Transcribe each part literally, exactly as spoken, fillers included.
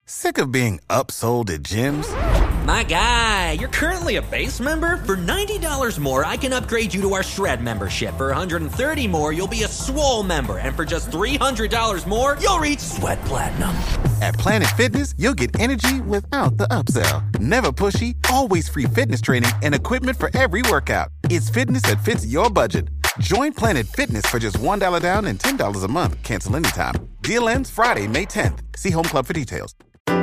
Sick of being upsold at gyms? My guy, you're currently a base member? For ninety dollars more, I can upgrade you to our Shred membership. For one hundred thirty dollars more, you'll be a Swole member. And for just three hundred dollars more, you'll reach Sweat Platinum. At Planet Fitness, you'll get energy without the upsell. Never pushy, always free fitness training and equipment for every workout. It's fitness that fits your budget. Join Planet Fitness for just one dollar down and ten dollars a month. Cancel anytime. Deal ends Friday, May tenth. See Home Club for details.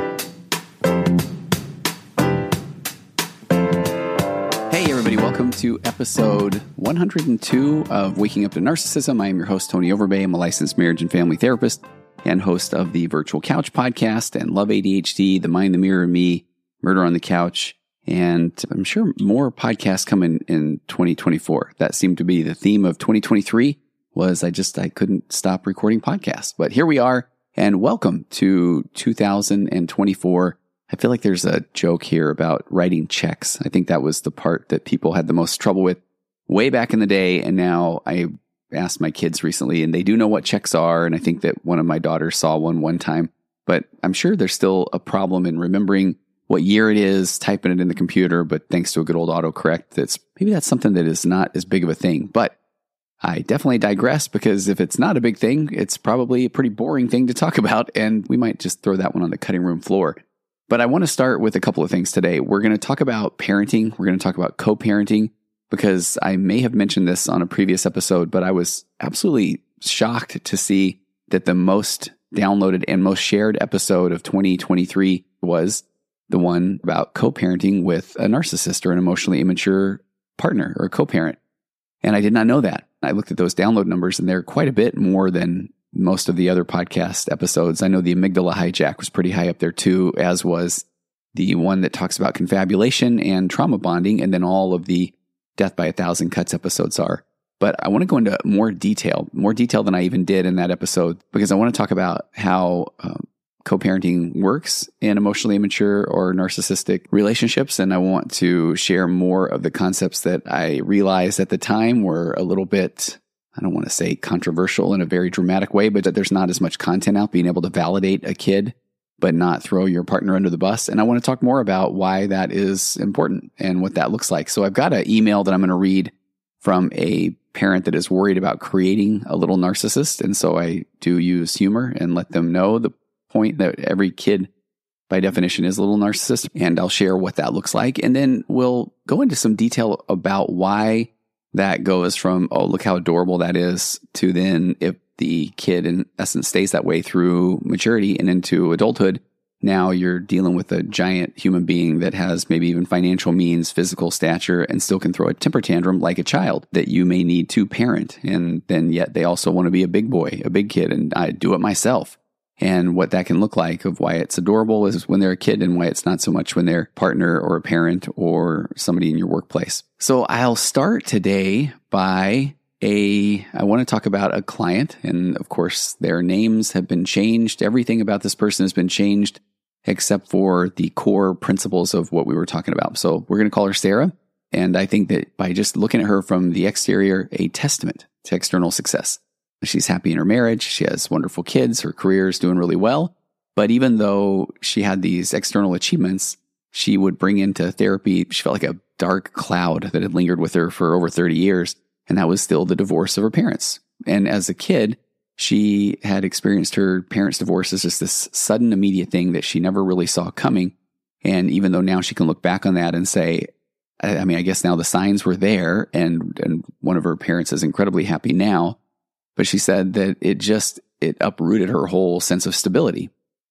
Hey everybody, welcome to episode one hundred two of Waking Up to Narcissism. I am your host, Tony Overbay. I'm a licensed marriage and family therapist and host of the Virtual Couch podcast and Love A D H D, The Mind, the Mirror, Me, Murder on the Couch, and I'm sure more podcasts coming in twenty twenty-four. That seemed to be the theme of twenty twenty-three was I just, I couldn't stop recording podcasts. But here we are, and welcome to two thousand twenty-four. I feel like there's a joke here about writing checks. I think that was the part that people had the most trouble with way back in the day. And now I asked my kids recently, and they do know what checks are. And I think that one of my daughters saw one one time. But I'm sure there's still a problem in remembering what year it is, typing it in the computer. But thanks to a good old autocorrect, that's maybe that's something that is not as big of a thing. But I definitely digress, because if it's not a big thing, it's probably a pretty boring thing to talk about. And we might just throw that one on the cutting room floor. But I want to start with a couple of things today. We're going to talk about parenting. We're going to talk about co-parenting, because I may have mentioned this on a previous episode, but I was absolutely shocked to see that the most downloaded and most shared episode of twenty twenty-three was the one about co-parenting with a narcissist or an emotionally immature partner or a co-parent. And I did not know that. I looked at those download numbers, and they're quite a bit more than most of the other podcast episodes. I know the amygdala hijack was pretty high up there too, as was the one that talks about confabulation and trauma bonding, and then all of the Death by a Thousand Cuts episodes are. But I want to go into more detail, more detail than I even did in that episode, because I want to talk about how um, co-parenting works in emotionally immature or narcissistic relationships. And I want to share more of the concepts that I realized at the time were a little bit, I don't want to say controversial in a very dramatic way, but that there's not as much content out, being able to validate a kid, but not throw your partner under the bus. And I want to talk more about why that is important and what that looks like. So I've got an email that I'm going to read from a parent that is worried about creating a little narcissist. And so I do use humor and let them know the point that every kid by definition is a little narcissist. And I'll share what that looks like. And then we'll go into some detail about why that goes from, oh, look how adorable that is, to then if the kid in essence stays that way through maturity and into adulthood, now you're dealing with a giant human being that has maybe even financial means, physical stature, and still can throw a temper tantrum like a child that you may need to parent. And then yet they also want to be a big boy, a big kid, and I do it myself. And what that can look like, of why it's adorable is when they're a kid, and why it's not so much when they're a partner or a parent or somebody in your workplace. So I'll start today by a, I want to talk about a client. And of course, their names have been changed. Everything about this person has been changed except for the core principles of what we were talking about. So we're going to call her Sarah. And I think that by just looking at her from the exterior, a testament to external success. She's happy in her marriage. She has wonderful kids. Her career is doing really well. But even though she had these external achievements, she would bring into therapy, she felt like a dark cloud that had lingered with her for over thirty years. And that was still the divorce of her parents. And as a kid, she had experienced her parents' divorce as just this sudden, immediate thing that she never really saw coming. And even though now she can look back on that and say, I mean, I guess now the signs were there, and, and one of her parents is incredibly happy now. But she said that it just, it uprooted her whole sense of stability.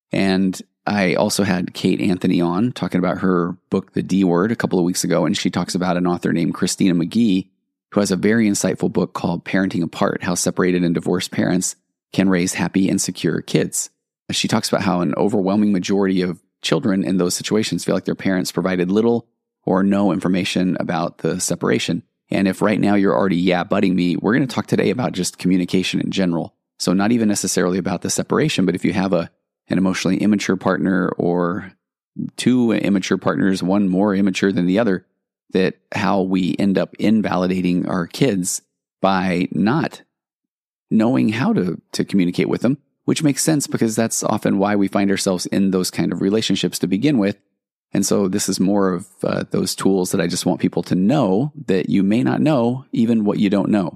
And I also had Kate Anthony on talking about her book, The D Word, a couple of weeks ago. And she talks about an author named Christina McGee, who has a very insightful book called Parenting Apart, How Separated and Divorced Parents Can Raise Happy and Secure Kids. She talks about how an overwhelming majority of children in those situations feel like their parents provided little or no information about the separation. And if right now you're already yeah butting me, we're going to talk today about just communication in general. So not even necessarily about the separation, but if you have a an emotionally immature partner or two immature partners, one more immature than the other, that how we end up invalidating our kids by not knowing how to, to communicate with them, which makes sense because that's often why we find ourselves in those kind of relationships to begin with. And so this is more of uh, those tools that I just want people to know that you may not know, even what you don't know.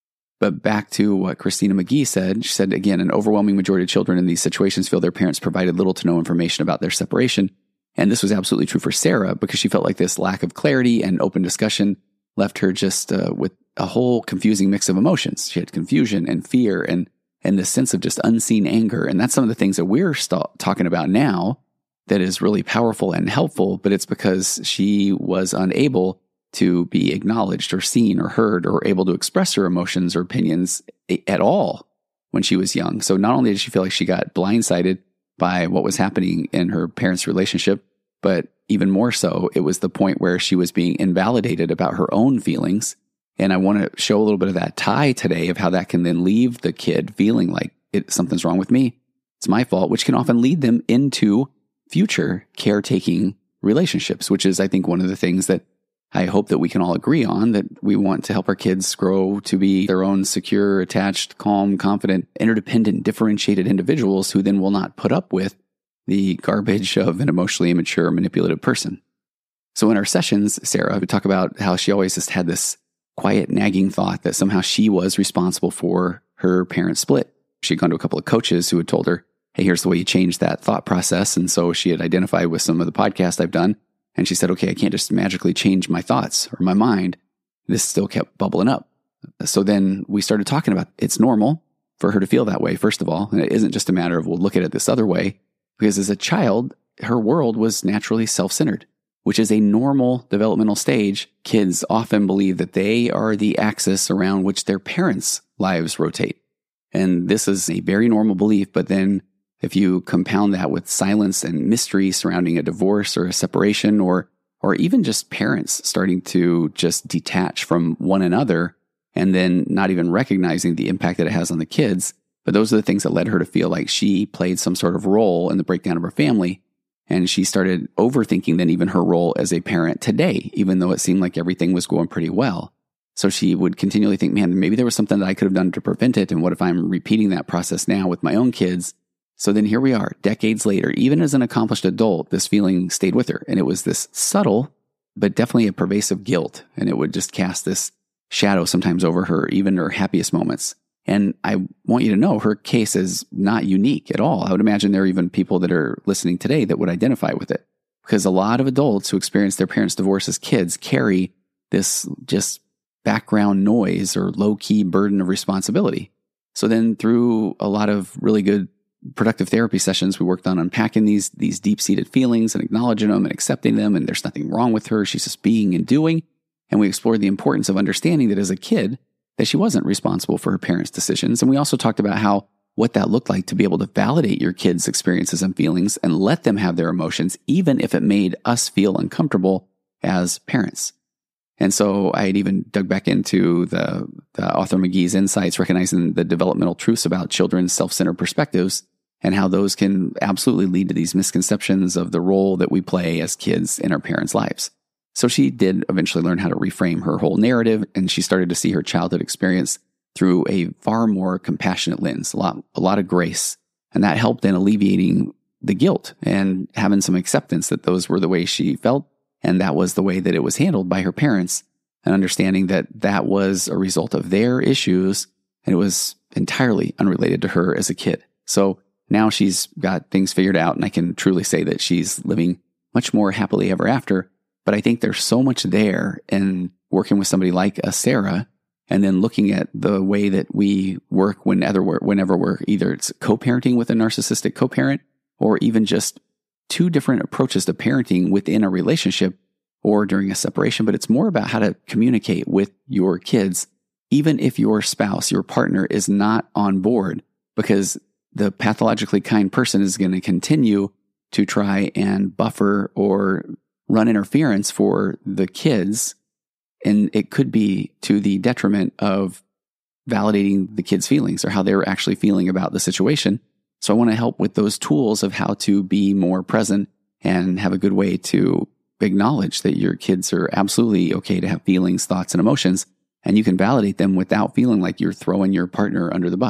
But back to what Christina McGee said, she said, again, an overwhelming majority of children in these situations feel their parents provided little to no information about their separation. And this was absolutely true for Sarah because she felt like this lack of clarity and open discussion left her just uh, with a whole confusing mix of emotions. She had confusion and fear and and this sense of just unseen anger. And that's some of the things that we're st- talking about now that is really powerful and helpful, but it's because she was unable to be acknowledged or seen or heard or able to express her emotions or opinions at all when she was young. So not only did she feel like she got blindsided by what was happening in her parents' relationship, but even more so, it was the point where she was being invalidated about her own feelings. And I want to show a little bit of that tie today of how that can then leave the kid feeling like it, something's wrong with me. It's my fault, which can often lead them into future caretaking relationships, which is, I think, one of the things that I hope that we can all agree on, that we want to help our kids grow to be their own secure, attached, calm, confident, interdependent, differentiated individuals who then will not put up with the garbage of an emotionally immature, manipulative person. So in our sessions, Sarah would talk about how she always just had this quiet, nagging thought that somehow she was responsible for her parents' split. She'd gone to a couple of coaches who had told her, hey, here's the way you change that thought process. And so she had identified with some of the podcasts I've done. And she said, okay, I can't just magically change my thoughts or my mind. This still kept bubbling up. So then we started talking about it's normal for her to feel that way, first of all. And it isn't just a matter of, we'll look at it this other way. Because as a child, her world was naturally self-centered, which is a normal developmental stage. Kids often believe that they are the axis around which their parents' lives rotate. And this is a very normal belief. But then if you compound that with silence and mystery surrounding a divorce or a separation, or or even just parents starting to just detach from one another and then not even recognizing the impact that it has on the kids. But those are the things that led her to feel like she played some sort of role in the breakdown of her family. And she started overthinking then even her role as a parent today, even though it seemed like everything was going pretty well. So she would continually think, man, maybe there was something that I could have done to prevent it. And what if I'm repeating that process now with my own kids? So then here we are, decades later, even as an accomplished adult, this feeling stayed with her. And it was this subtle, but definitely a pervasive guilt. And it would just cast this shadow sometimes over her, even her happiest moments. And I want you to know her case is not unique at all. I would imagine there are even people that are listening today that would identify with it. Because a lot of adults who experience their parents' divorce as kids carry this just background noise or low-key burden of responsibility. So then through a lot of really good productive therapy sessions, we worked on unpacking these, these deep-seated feelings and acknowledging them and accepting them. And there's nothing wrong with her. She's just being and doing. And we explored the importance of understanding that as a kid, that she wasn't responsible for her parents' decisions. And we also talked about how what that looked like to be able to validate your kids' experiences and feelings and let them have their emotions, even if it made us feel uncomfortable as parents. And so I had even dug back into the, the author McGee's insights, recognizing the developmental truths about children's self-centered perspectives and how those can absolutely lead to these misconceptions of the role that we play as kids in our parents' lives. So she did eventually learn how to reframe her whole narrative, and she started to see her childhood experience through a far more compassionate lens, a lot, a lot of grace. And that helped in alleviating the guilt and having some acceptance that those were the way she felt. And that was the way that it was handled by her parents, and understanding that that was a result of their issues and it was entirely unrelated to her as a kid. So now she's got things figured out, and I can truly say that she's living much more happily ever after. But I think there's so much there in working with somebody like a Sarah, and then looking at the way that we work whenever we're, whenever we're either it's co-parenting with a narcissistic co-parent, or even just two different approaches to parenting within a relationship or during a separation. But it's more about how to communicate with your kids, even if your spouse, your partner is not on board, because the pathologically kind person is going to continue to try and buffer or run interference for the kids. And it could be to the detriment of validating the kids' feelings or how they're actually feeling about the situation. So I want to help with those tools of how to be more present and have a good way to acknowledge that your kids are absolutely okay to have feelings, thoughts, and emotions. And you can validate them without feeling like you're throwing your partner under the bus,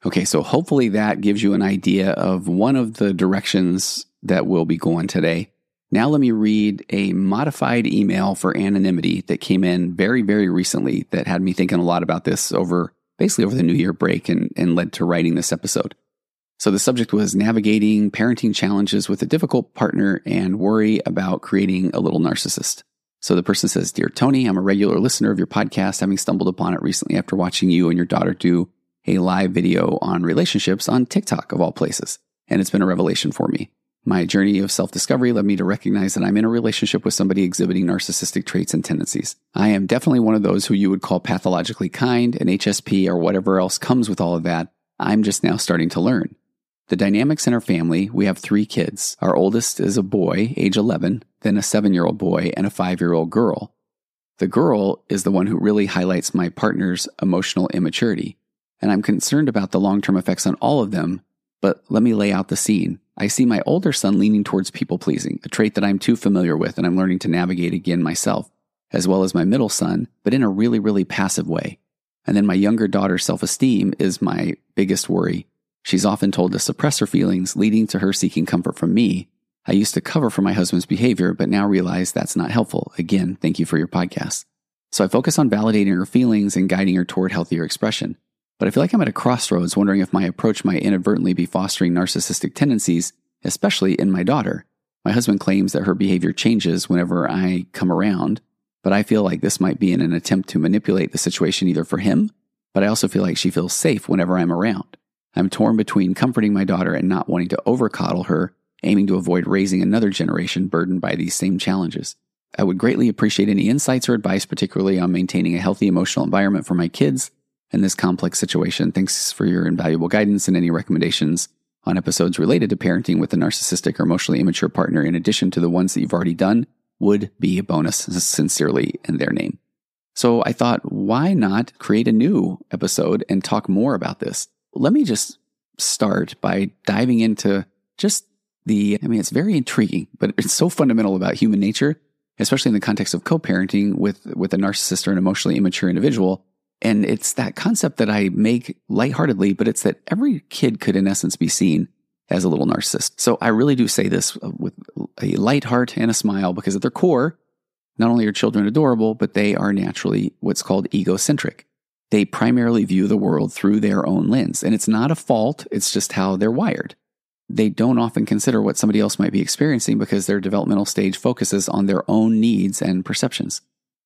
Okay, so hopefully that gives you an idea of one of the directions that we'll be going today. Now let me read a modified email for anonymity that came in very, very recently that had me thinking a lot about this over basically over the New Year break and, and led to writing this episode. So the subject was navigating parenting challenges with a difficult partner and worry about creating a little narcissist. So the person says, "Dear Tony, I'm a regular listener of your podcast, having stumbled upon it recently after watching you and your daughter do a live video on relationships on TikTok of all places. And it's been a revelation for me. My journey of self-discovery led me to recognize that I'm in a relationship with somebody exhibiting narcissistic traits and tendencies. I am definitely one of those who you would call pathologically kind, an H S P, or whatever else comes with all of that. I'm just now starting to learn. The dynamics in our family, we have three kids. Our oldest is a boy, age eleven, then a seven-year-old boy, and a five-year-old girl. The girl is the one who really highlights my partner's emotional immaturity. And I'm concerned about the long-term effects on all of them, but let me lay out the scene. I see my older son leaning towards people-pleasing, a trait that I'm too familiar with and I'm learning to navigate again myself, as well as my middle son, but in a really, really passive way. And then my younger daughter's self-esteem is my biggest worry. She's often told to suppress her feelings, leading to her seeking comfort from me. I used to cover for my husband's behavior, but now realize that's not helpful. Again, thank you for your podcast. So I focus on validating her feelings and guiding her toward healthier expression. But I feel like I'm at a crossroads, wondering if my approach might inadvertently be fostering narcissistic tendencies, especially in my daughter. My husband claims that her behavior changes whenever I come around, but I feel like this might be in an attempt to manipulate the situation either for him, but I also feel like she feels safe whenever I'm around. I'm torn between comforting my daughter and not wanting to overcoddle her, aiming to avoid raising another generation burdened by these same challenges. I would greatly appreciate any insights or advice, particularly on maintaining a healthy emotional environment for my kids in this complex situation. Thanks for your invaluable guidance and any recommendations on episodes related to parenting with a narcissistic or emotionally immature partner, in addition to the ones that you've already done, would be a bonus. Sincerely, in their name. So I thought, why not create a new episode and talk more about this? Let me just start by diving into just the, I mean, it's very intriguing, but it's so fundamental about human nature, especially in the context of co-parenting with, with a narcissist or an emotionally immature individual. And it's that concept that I make lightheartedly, but it's that every kid could, in essence, be seen as a little narcissist. So I really do say this with a light heart and a smile, because at their core, not only are children adorable, but they are naturally what's called egocentric. They primarily view the world through their own lens. And it's not a fault, it's just how they're wired. They don't often consider what somebody else might be experiencing because their developmental stage focuses on their own needs and perceptions.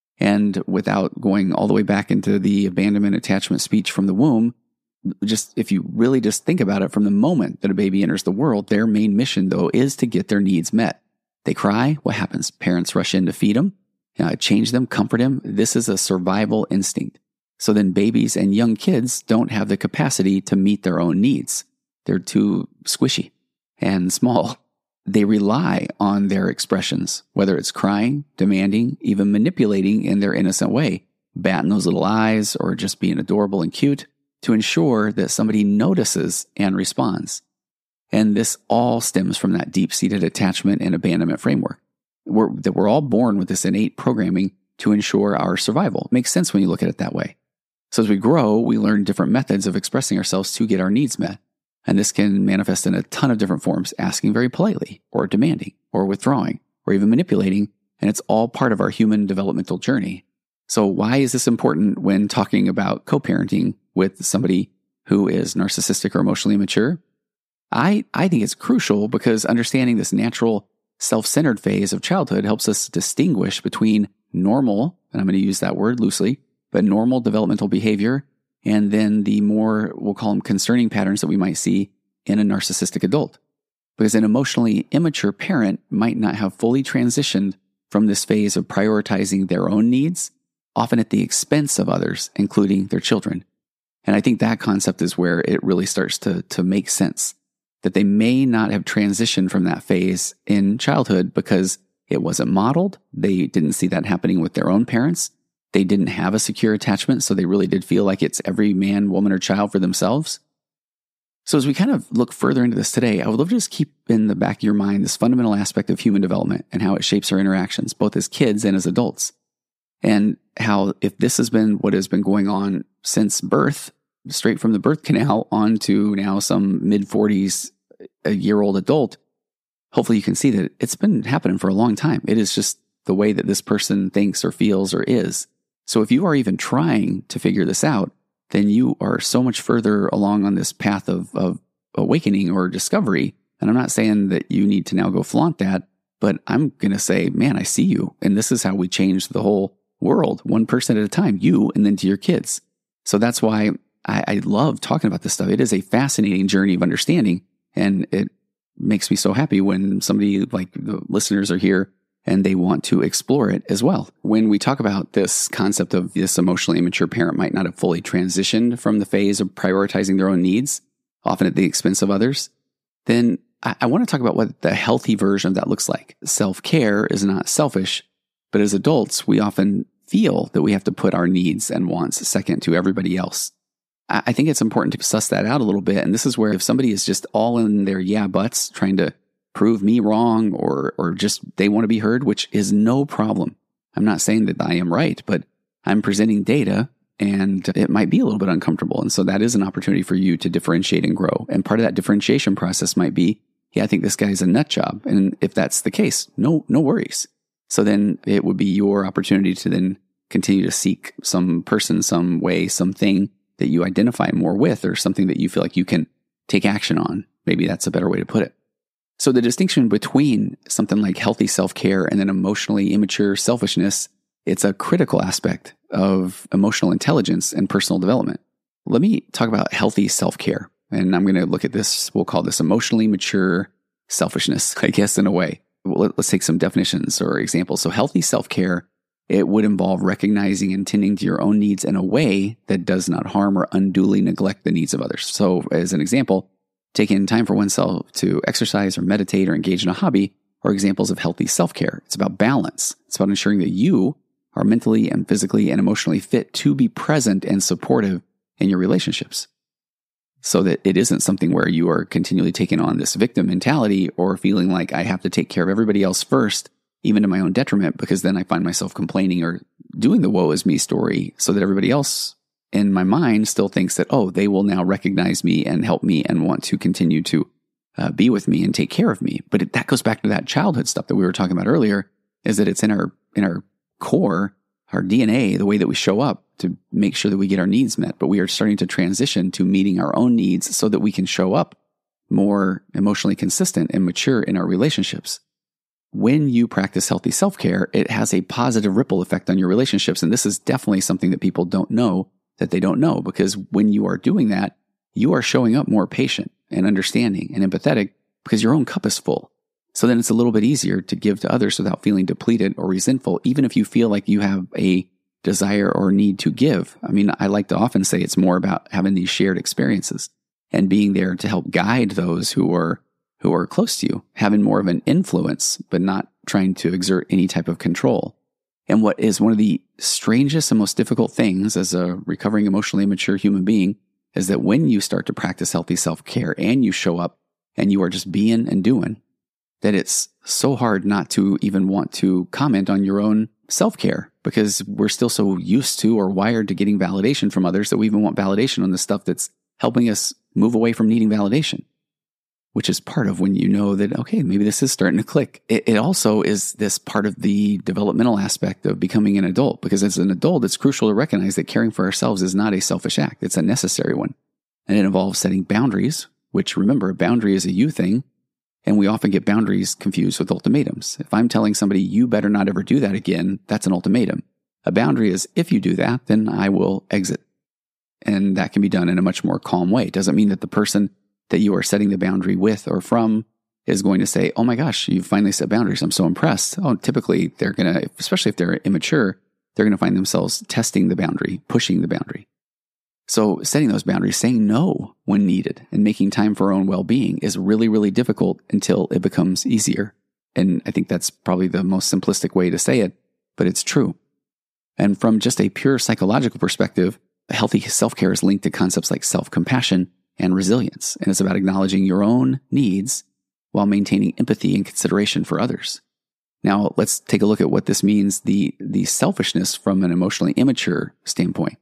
And without going all the way back into the abandonment attachment speech from the womb, just if you really just think about it, from the moment that a baby enters the world, their main mission, though, is to get their needs met. They cry, what happens? Parents rush in to feed them, uh, change them, comfort them. This is a survival instinct. So then babies and young kids don't have the capacity to meet their own needs. They're too squishy and small. They rely on their expressions, whether it's crying, demanding, even manipulating in their innocent way, batting those little eyes, or just being adorable and cute, to ensure that somebody notices and responds. And this all stems from that deep-seated attachment and abandonment framework. We're, that we're all born with this innate programming to ensure our survival. It makes sense when you look at it that way. So as we grow, we learn different methods of expressing ourselves to get our needs met. And this can manifest in a ton of different forms, asking very politely, or demanding, or withdrawing, or even manipulating, and it's all part of our human developmental journey. So why is this important when talking about co-parenting with somebody who is narcissistic or emotionally immature? I, I think it's crucial because understanding this natural self-centered phase of childhood helps us distinguish between normal, and I'm going to use that word loosely, but normal developmental behavior, and then the more, we'll call them concerning patterns that we might see in a narcissistic adult. Because an emotionally immature parent might not have fully transitioned from this phase of prioritizing their own needs, often at the expense of others, including their children. And I think that concept is where it really starts to, to make sense, that they may not have transitioned from that phase in childhood because it wasn't modeled. They didn't see that happening with their own parents. They didn't have a secure attachment, so they really did feel like it's every man, woman, or child for themselves. So as we kind of look further into this today, I would love to just keep in the back of your mind this fundamental aspect of human development and how it shapes our interactions, both as kids and as adults. And how if this has been what has been going on since birth, straight from the birth canal onto now some mid forties, a year old adult, hopefully you can see that it's been happening for a long time. It is just the way that this person thinks or feels or is. So if you are even trying to figure this out, then you are so much further along on this path of, of awakening or discovery. And I'm not saying that you need to now go flaunt that, but I'm going to say, man, I see you. And this is how we change the whole world, one person at a time, you and then to your kids. So that's why I, I love talking about this stuff. It is a fascinating journey of understanding. And it makes me so happy when somebody like the listeners are here and they want to explore it as well. When we talk about this concept of this emotionally immature parent might not have fully transitioned from the phase of prioritizing their own needs, often at the expense of others, then I, I want to talk about what the healthy version of that looks like. Self-care is not selfish, but as adults, we often feel that we have to put our needs and wants second to everybody else. I, I think it's important to suss that out a little bit. And this is where if somebody is just all in their yeah buts trying to prove me wrong or or just they want to be heard, which is no problem. I'm not saying that I am right, but I'm presenting data and it might be a little bit uncomfortable. And so that is an opportunity for you to differentiate and grow. And part of that differentiation process might be, yeah, I think this guy's a nut job. And if that's the case, no, no worries. So then it would be your opportunity to then continue to seek some person, some way, something that you identify more with or something that you feel like you can take action on. Maybe that's a better way to put it. So the distinction between something like healthy self-care and then emotionally immature selfishness, it's a critical aspect of emotional intelligence and personal development. Let me talk about healthy self-care. And I'm going to look at this, we'll call this emotionally mature selfishness, I guess, in a way. Let's take some definitions or examples. So healthy self-care, it would involve recognizing and tending to your own needs in a way that does not harm or unduly neglect the needs of others. So as an example, taking time for oneself to exercise or meditate or engage in a hobby are examples of healthy self-care. It's about balance. It's about ensuring that you are mentally and physically and emotionally fit to be present and supportive in your relationships. So that it isn't something where you are continually taking on this victim mentality or feeling like I have to take care of everybody else first, even to my own detriment, because then I find myself complaining or doing the woe is me story so that everybody else in my mind still thinks that, oh, they will now recognize me and help me and want to continue to uh, be with me and take care of me. But it, that goes back to that childhood stuff that we were talking about earlier, is that it's in our in our core, our D N A, the way that we show up to make sure that we get our needs met. But we are starting to transition to meeting our own needs so that we can show up more emotionally consistent and mature in our relationships. When you practice healthy self-care, it has a positive ripple effect on your relationships. And this is definitely something that people don't know that they don't know, because when you are doing that, you are showing up more patient and understanding and empathetic because your own cup is full. So then it's a little bit easier to give to others without feeling depleted or resentful, even if you feel like you have a desire or need to give. I mean, I like to often say it's more about having these shared experiences and being there to help guide those who are who are close to you, having more of an influence, but not trying to exert any type of control. And what is one of the strangest and most difficult things as a recovering emotionally immature human being is that when you start to practice healthy self-care and you show up and you are just being and doing, that it's so hard not to even want to comment on your own self-care, because we're still so used to or wired to getting validation from others that we even want validation on the stuff that's helping us move away from needing validation, which is part of when you know that, okay, maybe this is starting to click. It, it also is this part of the developmental aspect of becoming an adult, because as an adult, it's crucial to recognize that caring for ourselves is not a selfish act. It's a necessary one. And it involves setting boundaries, which, remember, a boundary is a you thing. And we often get boundaries confused with ultimatums. If I'm telling somebody, you better not ever do that again, that's an ultimatum. A boundary is, if you do that, then I will exit. And that can be done in a much more calm way. It doesn't mean that the person that you are setting the boundary with or from is going to say, oh my gosh, you finally set boundaries, I'm so impressed. Oh, typically they're going to, especially if they're immature, they're going to find themselves testing the boundary, pushing the boundary. So setting those boundaries, saying no when needed, and making time for our own well-being is really, really difficult until it becomes easier. And I think that's probably the most simplistic way to say it, but it's true. And from just a pure psychological perspective, healthy self-care is linked to concepts like self-compassion and resilience. And it's about acknowledging your own needs while maintaining empathy and consideration for others. Now, let's take a look at what this means, the, the selfishness from an emotionally immature standpoint.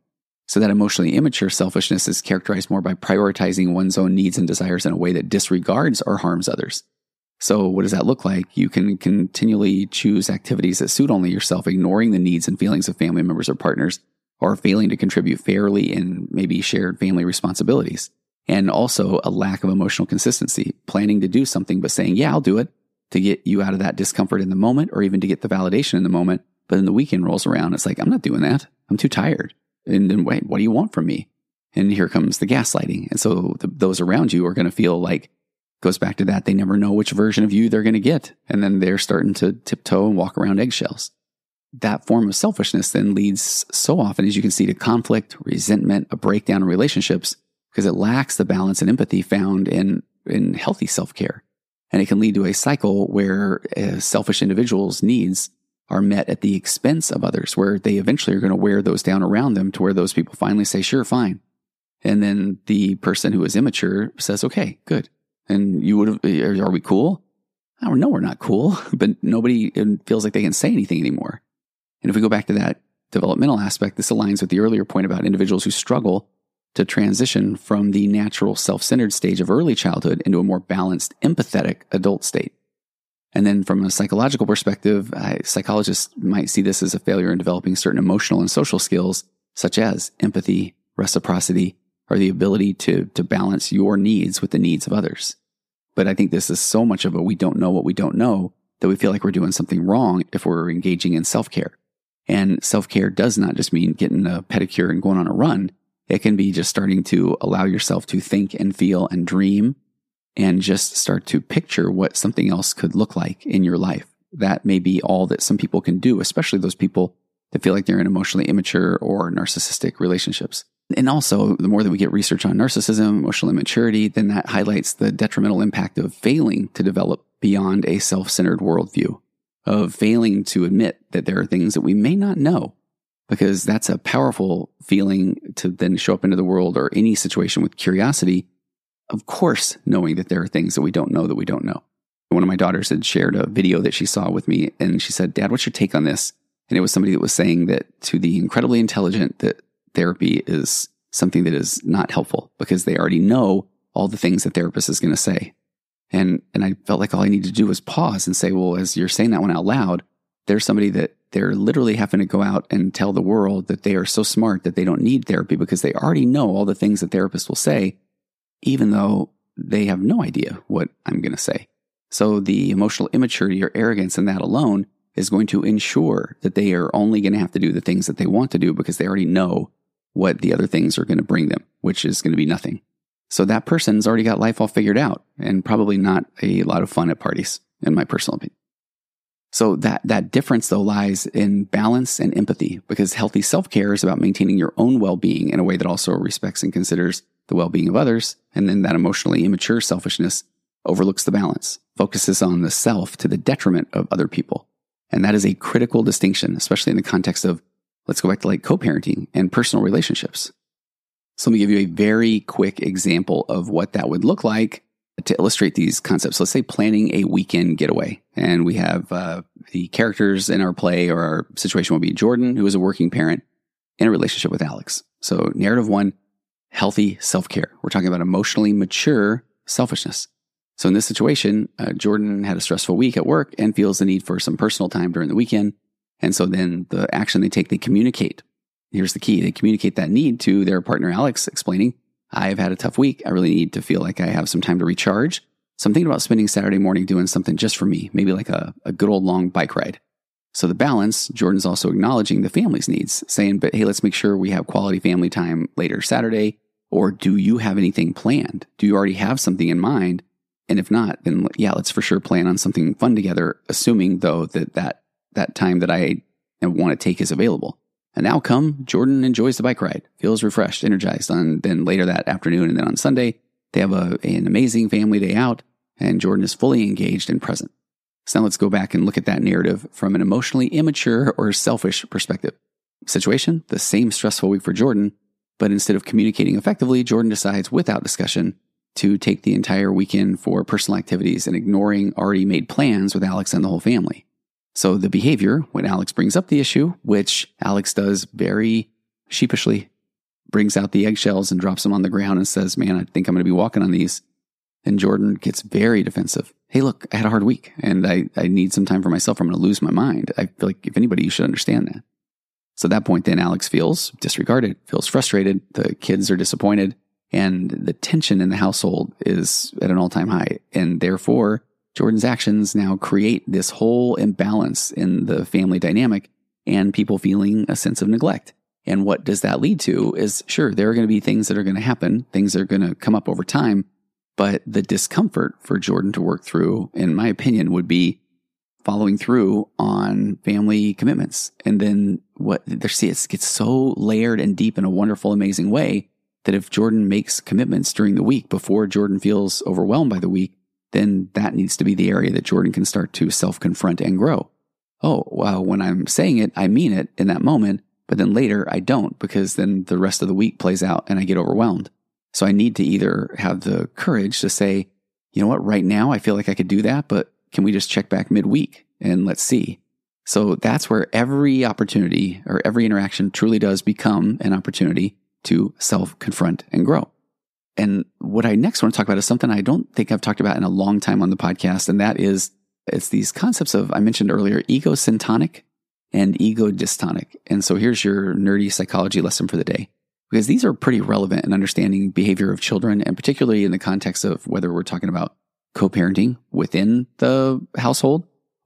So that emotionally immature selfishness is characterized more by prioritizing one's own needs and desires in a way that disregards or harms others. So what does that look like? You can continually choose activities that suit only yourself, ignoring the needs and feelings of family members or partners, or failing to contribute fairly in maybe shared family responsibilities. And also a lack of emotional consistency, planning to do something but saying, yeah, I'll do it, to get you out of that discomfort in the moment, or even to get the validation in the moment. But then the weekend rolls around, it's like, I'm not doing that. I'm too tired. And then wait, what do you want from me? And here comes the gaslighting. And so the, those around you are going to feel like, goes back to that, they never know which version of you they're going to get. And then they're starting to tiptoe and walk around eggshells. That form of selfishness then leads so often, as you can see, to conflict, resentment, a breakdown in relationships, because it lacks the balance and empathy found in, in healthy self-care. And it can lead to a cycle where uh, selfish individuals' needs are met at the expense of others, where they eventually are going to wear those down around them to where those people finally say, sure, fine. And then the person who is immature says, okay, good. And you would have, are we cool? I don't know, we're not cool, but nobody feels like they can say anything anymore. And if we go back to that developmental aspect, this aligns with the earlier point about individuals who struggle to transition from the natural self-centered stage of early childhood into a more balanced, empathetic adult state. And then from a psychological perspective, I, psychologists might see this as a failure in developing certain emotional and social skills, such as empathy, reciprocity, or the ability to, to balance your needs with the needs of others. But I think this is so much of a we don't know what we don't know that we feel like we're doing something wrong if we're engaging in self-care. And self-care does not just mean getting a pedicure and going on a run. It can be just starting to allow yourself to think and feel and dream and just start to picture what something else could look like in your life. That may be all that some people can do, especially those people that feel like they're in emotionally immature or narcissistic relationships. And also, the more that we get research on narcissism, emotional immaturity, then that highlights the detrimental impact of failing to develop beyond a self-centered worldview, of failing to admit that there are things that we may not know, because that's a powerful feeling to then show up into the world or any situation with curiosity. Of course, knowing that there are things that we don't know that we don't know. One of my daughters had shared a video that she saw with me, and she said, Dad, what's your take on this? And it was somebody that was saying that to the incredibly intelligent, that therapy is something that is not helpful because they already know all the things the therapist is going to say. And and I felt like all I needed to do was pause and say, well, as you're saying that one out loud, there's somebody that they're literally having to go out and tell the world that they are so smart that they don't need therapy because they already know all the things the therapist will say, even though they have no idea what I'm going to say. So the emotional immaturity or arrogance in that alone is going to ensure that they are only going to have to do the things that they want to do because they already know what the other things are going to bring them, which is going to be nothing. So that person's already got life all figured out and probably not a lot of fun at parties, in my personal opinion. So that, that difference, though, lies in balance and empathy, because healthy self-care is about maintaining your own well-being in a way that also respects and considers the well-being of others. And then that emotionally immature selfishness overlooks the balance, focuses on the self to the detriment of other people. And that is a critical distinction, especially in the context of, let's go back to like co-parenting and personal relationships. So let me give you a very quick example of what that would look like to illustrate these concepts. Let's say planning a weekend getaway. And we have uh, the characters in our play or our situation will be Jordan, who is a working parent in a relationship with Alex. So narrative one, healthy self-care. We're talking about emotionally mature selfishness. So in this situation, uh, Jordan had a stressful week at work and feels the need for some personal time during the weekend. And so then the action they take, they communicate. Here's the key. They communicate that need to their partner, Alex, explaining, I've had a tough week. I really need to feel like I have some time to recharge. So I'm thinking about spending Saturday morning doing something just for me, maybe like a, a good old long bike ride. So the balance, Jordan's also acknowledging the family's needs, saying, but hey, let's make sure we have quality family time later Saturday. Or do you have anything planned? Do you already have something in mind? And if not, then yeah, let's for sure plan on something fun together, assuming though that that, that time that I want to take is available. An outcome, Jordan enjoys the bike ride, feels refreshed, energized. On then later that afternoon and then on Sunday, they have a, an amazing family day out and Jordan is fully engaged and present. So now let's go back and look at that narrative from an emotionally immature or selfish perspective. Situation, the same stressful week for Jordan, but instead of communicating effectively, Jordan decides without discussion to take the entire weekend for personal activities and ignoring already made plans with Alex and the whole family. So the behavior, when Alex brings up the issue, which Alex does very sheepishly, brings out the eggshells and drops them on the ground and says, man, I think I'm going to be walking on these. And Jordan gets very defensive. Hey, look, I had a hard week and I, I need some time for myself. I'm going to lose my mind. I feel like if anybody, you should understand that. So at that point, then Alex feels disregarded, feels frustrated. The kids are disappointed and the tension in the household is at an all-time high. And therefore, Jordan's actions now create this whole imbalance in the family dynamic and people feeling a sense of neglect. And what does that lead to is, sure, there are going to be things that are going to happen, things that are going to come up over time, but the discomfort for Jordan to work through, in my opinion, would be following through on family commitments. And then what there, see, it gets so layered and deep in a wonderful, amazing way that if Jordan makes commitments during the week before Jordan feels overwhelmed by the week, then that needs to be the area that Jordan can start to self-confront and grow. Oh, well, when I'm saying it, I mean it in that moment, but then later I don't, because then the rest of the week plays out and I get overwhelmed. So I need to either have the courage to say, you know what, right now I feel like I could do that, but can we just check back midweek and let's see? So that's where every opportunity or every interaction truly does become an opportunity to self-confront and grow. And what I next want to talk about is something I don't think I've talked about in a long time on the podcast, and that is, it's these concepts of, I mentioned earlier, ego-syntonic and ego-dystonic. And so here's your nerdy psychology lesson for the day, because these are pretty relevant in understanding behavior of children, and particularly in the context of whether we're talking about co-parenting within the household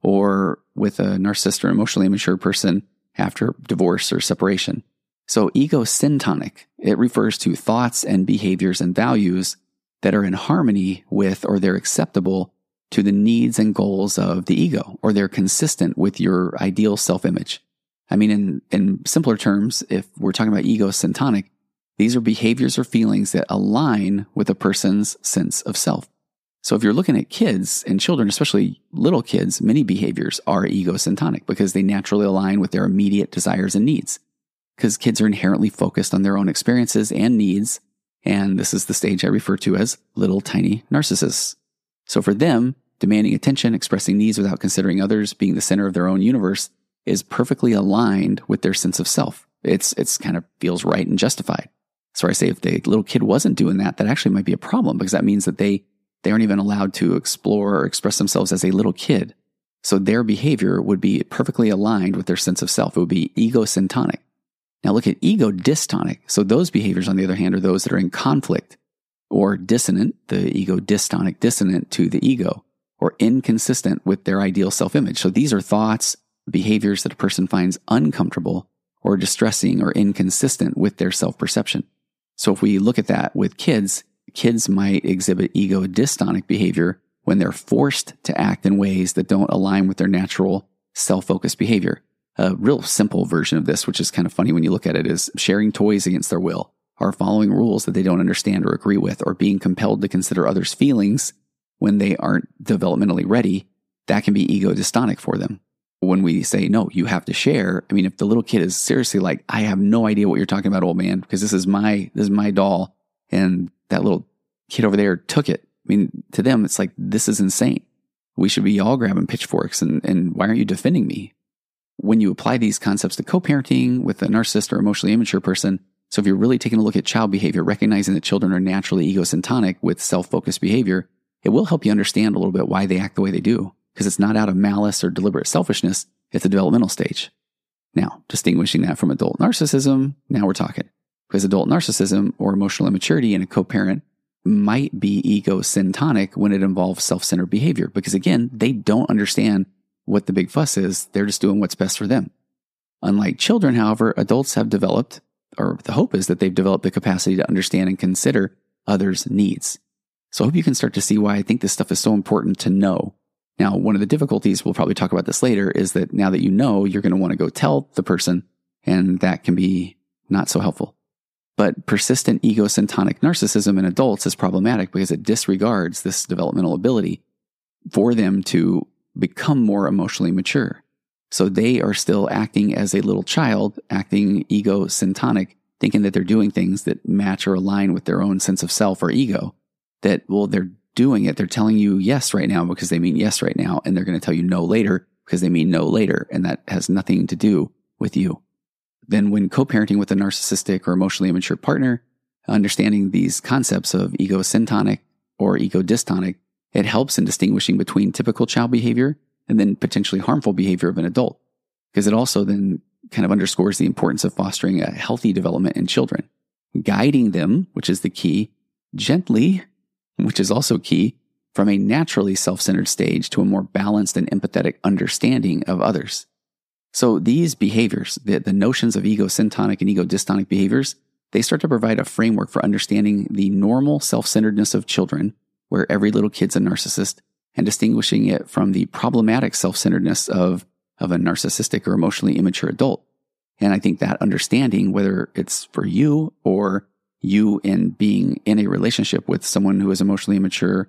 or with a narcissist or emotionally immature person after divorce or separation. So ego-syntonic, it refers to thoughts and behaviors and values that are in harmony with, or they're acceptable to the needs and goals of the ego, or they're consistent with your ideal self-image. I mean, in, in simpler terms, if we're talking about ego-syntonic, these are behaviors or feelings that align with a person's sense of self. So if you're looking at kids and children, especially little kids, many behaviors are ego-syntonic because they naturally align with their immediate desires and needs. Because kids are inherently focused on their own experiences and needs, and this is the stage I refer to as little tiny narcissists. So for them, demanding attention, expressing needs without considering others, being the center of their own universe is perfectly aligned with their sense of self. It's it's kind of feels right and justified. So I say if the little kid wasn't doing that, that actually might be a problem, because that means that they, they aren't even allowed to explore or express themselves as a little kid. So their behavior would be perfectly aligned with their sense of self. It would be ego-syntonic. Now look at ego-dystonic. So those behaviors, on the other hand, are those that are in conflict or dissonant, the ego-dystonic, dissonant to the ego, or inconsistent with their ideal self-image. So these are thoughts, behaviors that a person finds uncomfortable or distressing or inconsistent with their self-perception. So if we look at that with kids, kids might exhibit ego-dystonic behavior when they're forced to act in ways that don't align with their natural self-focused behavior. A real simple version of this, which is kind of funny when you look at it, is sharing toys against their will, or following rules that they don't understand or agree with, or being compelled to consider others' feelings when they aren't developmentally ready. That can be ego-dystonic for them. When we say, no, you have to share, I mean, if the little kid is seriously like, I have no idea what you're talking about, old man, because this is my, this is my doll, and that little kid over there took it. I mean, to them, it's like, this is insane. We should be all grabbing pitchforks, and, and why aren't you defending me? When you apply these concepts to co-parenting with a narcissist or emotionally immature person, so if you're really taking a look at child behavior, recognizing that children are naturally ego-syntonic with self-focused behavior, it will help you understand a little bit why they act the way they do, because it's not out of malice or deliberate selfishness. It's a developmental stage. Now, distinguishing that from adult narcissism, now we're talking. Because adult narcissism or emotional immaturity in a co-parent might be ego-syntonic when it involves self-centered behavior, because again, they don't understand what the big fuss is. They're just doing what's best for them. Unlike children, however, adults have developed, or the hope is that they've developed the capacity to understand and consider others' needs. So I hope you can start to see why I think this stuff is so important to know. Now, one of the difficulties, we'll probably talk about this later, is that now that you know, you're going to want to go tell the person, and that can be not so helpful. But persistent ego-syntonic narcissism in adults is problematic because it disregards this developmental ability for them to become more emotionally mature. So they are still acting as a little child, acting ego-syntonic, thinking that they're doing things that match or align with their own sense of self or ego. That, well, they're doing it. They're telling you yes right now because they mean yes right now, and they're going to tell you no later because they mean no later, and that has nothing to do with you. then when co-parenting with a narcissistic or emotionally immature partner, understanding these concepts of ego-syntonic or ego-dystonic, it helps in distinguishing between typical child behavior and then potentially harmful behavior of an adult, because it also then kind of underscores the importance of fostering a healthy development in children, guiding them, which is the key, gently, which is also key, from a naturally self-centered stage to a more balanced and empathetic understanding of others. So these behaviors, the, the notions of ego-syntonic and ego-dystonic behaviors, they start to provide a framework for understanding the normal self-centeredness of children, where every little kid's a narcissist, and distinguishing it from the problematic self-centeredness of, of a narcissistic or emotionally immature adult. And I think that understanding, whether it's for you or you in being in a relationship with someone who is emotionally immature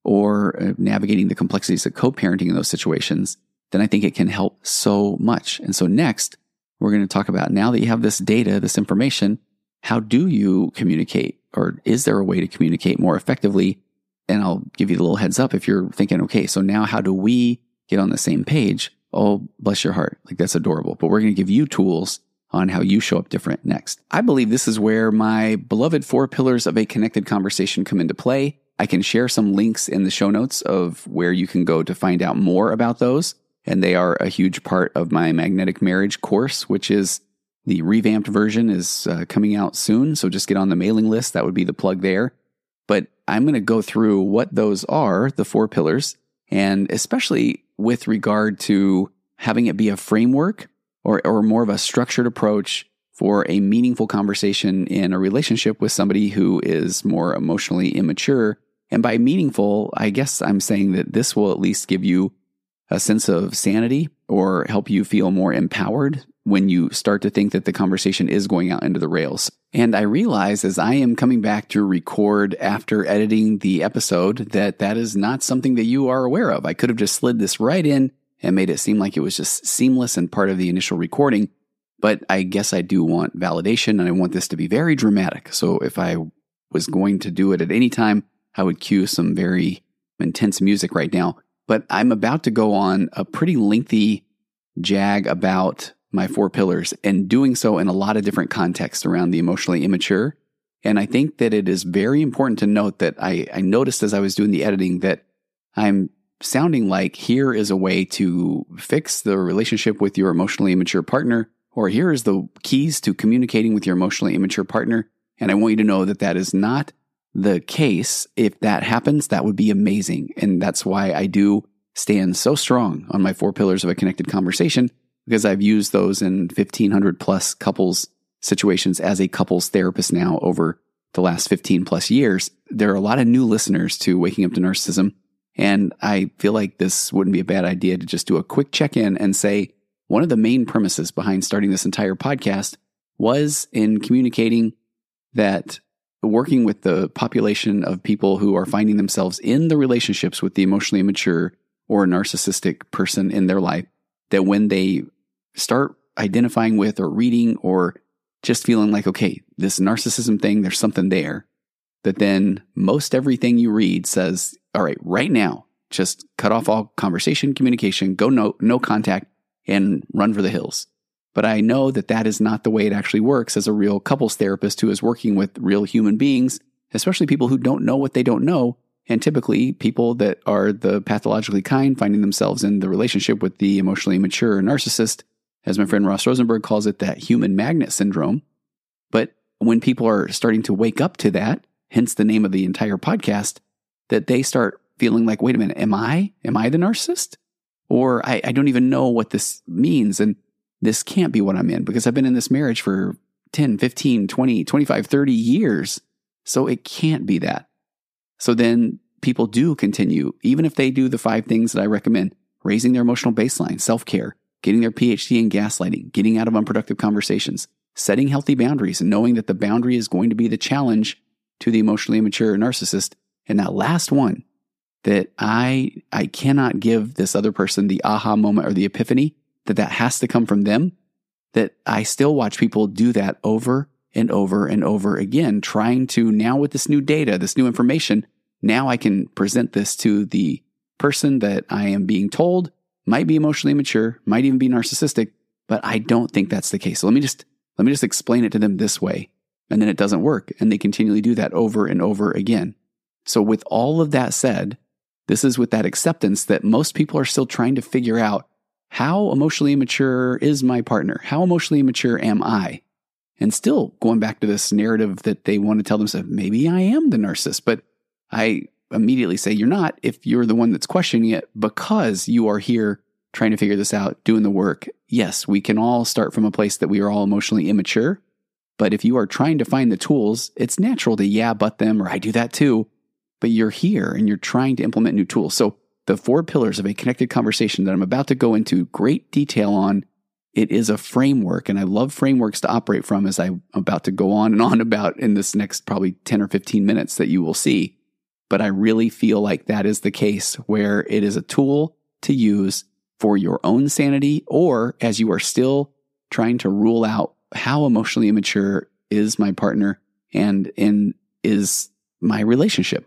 or navigating the complexities of co-parenting in those situations, then I think it can help so much. And so next, we're going to talk about, now that you have this data, this information, how do you communicate? Or is there a way to communicate more effectively? And I'll give you a little heads up if you're thinking, okay, so now how do we get on the same page? Oh, bless your heart. Like, that's adorable. But we're going to give you tools on how you show up different next. I believe this is where my beloved four pillars of a connected conversation come into play. I can share some links in the show notes of where you can go to find out more about those. And they are a huge part of my Magnetic Marriage course, which is the revamped version is uh, coming out soon. So just get on the mailing list. That would be the plug there. But I'm going to go through what those are, the four pillars, and especially with regard to having it be a framework or, or more of a structured approach for a meaningful conversation in a relationship with somebody who is more emotionally immature. And by meaningful, I guess I'm saying that this will at least give you a sense of sanity or help you feel more empowered when you start to think that the conversation is going out into the rails. And I realize as I am coming back to record after editing the episode that that is not something that you are aware of. I could have just slid this right in and made it seem like it was just seamless and part of the initial recording. But I guess I do want validation and I want this to be very dramatic. So if I was going to do it at any time, I would cue some very intense music right now. But I'm about to go on a pretty lengthy jag about my four pillars, and doing so in a lot of different contexts around the emotionally immature. And I think that it is very important to note that I, I noticed as I was doing the editing that I'm sounding like here is a way to fix the relationship with your emotionally immature partner, or here is the keys to communicating with your emotionally immature partner. And I want you to know that that is not the case. If that happens, that would be amazing. And that's why I do stand so strong on my four pillars of a connected conversation, because I've used those in fifteen hundred plus couples situations as a couples therapist now over the last fifteen plus years. There are a lot of new listeners to Waking Up to Narcissism, and I feel like this wouldn't be a bad idea to just do a quick check-in and say one of the main premises behind starting this entire podcast was in communicating that working with the population of people who are finding themselves in the relationships with the emotionally immature or narcissistic person in their life, that when they start identifying with or reading or just feeling like, okay, this narcissism thing, there's something there, that then most everything you read says, all right, right now, just cut off all conversation, communication, go no, no contact, and run for the hills. But I know that that is not the way it actually works as a real couples therapist who is working with real human beings, especially people who don't know what they don't know. And typically people that are the pathologically kind finding themselves in the relationship with the emotionally immature narcissist, as my friend Ross Rosenberg calls it, that human magnet syndrome. But when people are starting to wake up to that, hence the name of the entire podcast, that they start feeling like, wait a minute, am I, am I the narcissist? Or I, I don't even know what this means. And this can't be what I'm in because I've been in this marriage for ten, fifteen, twenty, twenty-five, thirty years. So it can't be that. So then people do continue, even if they do the five things that I recommend: raising their emotional baseline, self-care, getting their P H D in gaslighting, getting out of unproductive conversations, setting healthy boundaries, and knowing that the boundary is going to be the challenge to the emotionally immature narcissist. And that last one, that I I cannot give this other person the aha moment or the epiphany, that that has to come from them, that I still watch people do that over and over and over again, trying to, now with this new data, this new information, now I can present this to the person that I am being told might be emotionally immature, might even be narcissistic, but I don't think that's the case. So let me just Let me just explain it to them this way. And then it doesn't work. And they continually do that over and over again. So with all of that said, this is with that acceptance that most people are still trying to figure out, how emotionally immature is my partner? How emotionally immature am I? And still going back to this narrative that they want to tell themselves, maybe I am the narcissist. But I immediately say you're not if you're the one that's questioning it, because you are here trying to figure this out, doing the work. Yes, we can all start from a place that we are all emotionally immature. But if you are trying to find the tools, it's natural to yeah, but them, or I do that too. But you're here and you're trying to implement new tools. So the four pillars of a connected conversation that I'm about to go into great detail on, it is a framework. And I love frameworks to operate from, as I'm about to go on and on about in this next probably ten or fifteen minutes that you will see. But I really feel like that is the case, where it is a tool to use for your own sanity, or as you are still trying to rule out how emotionally immature is my partner and in is my relationship.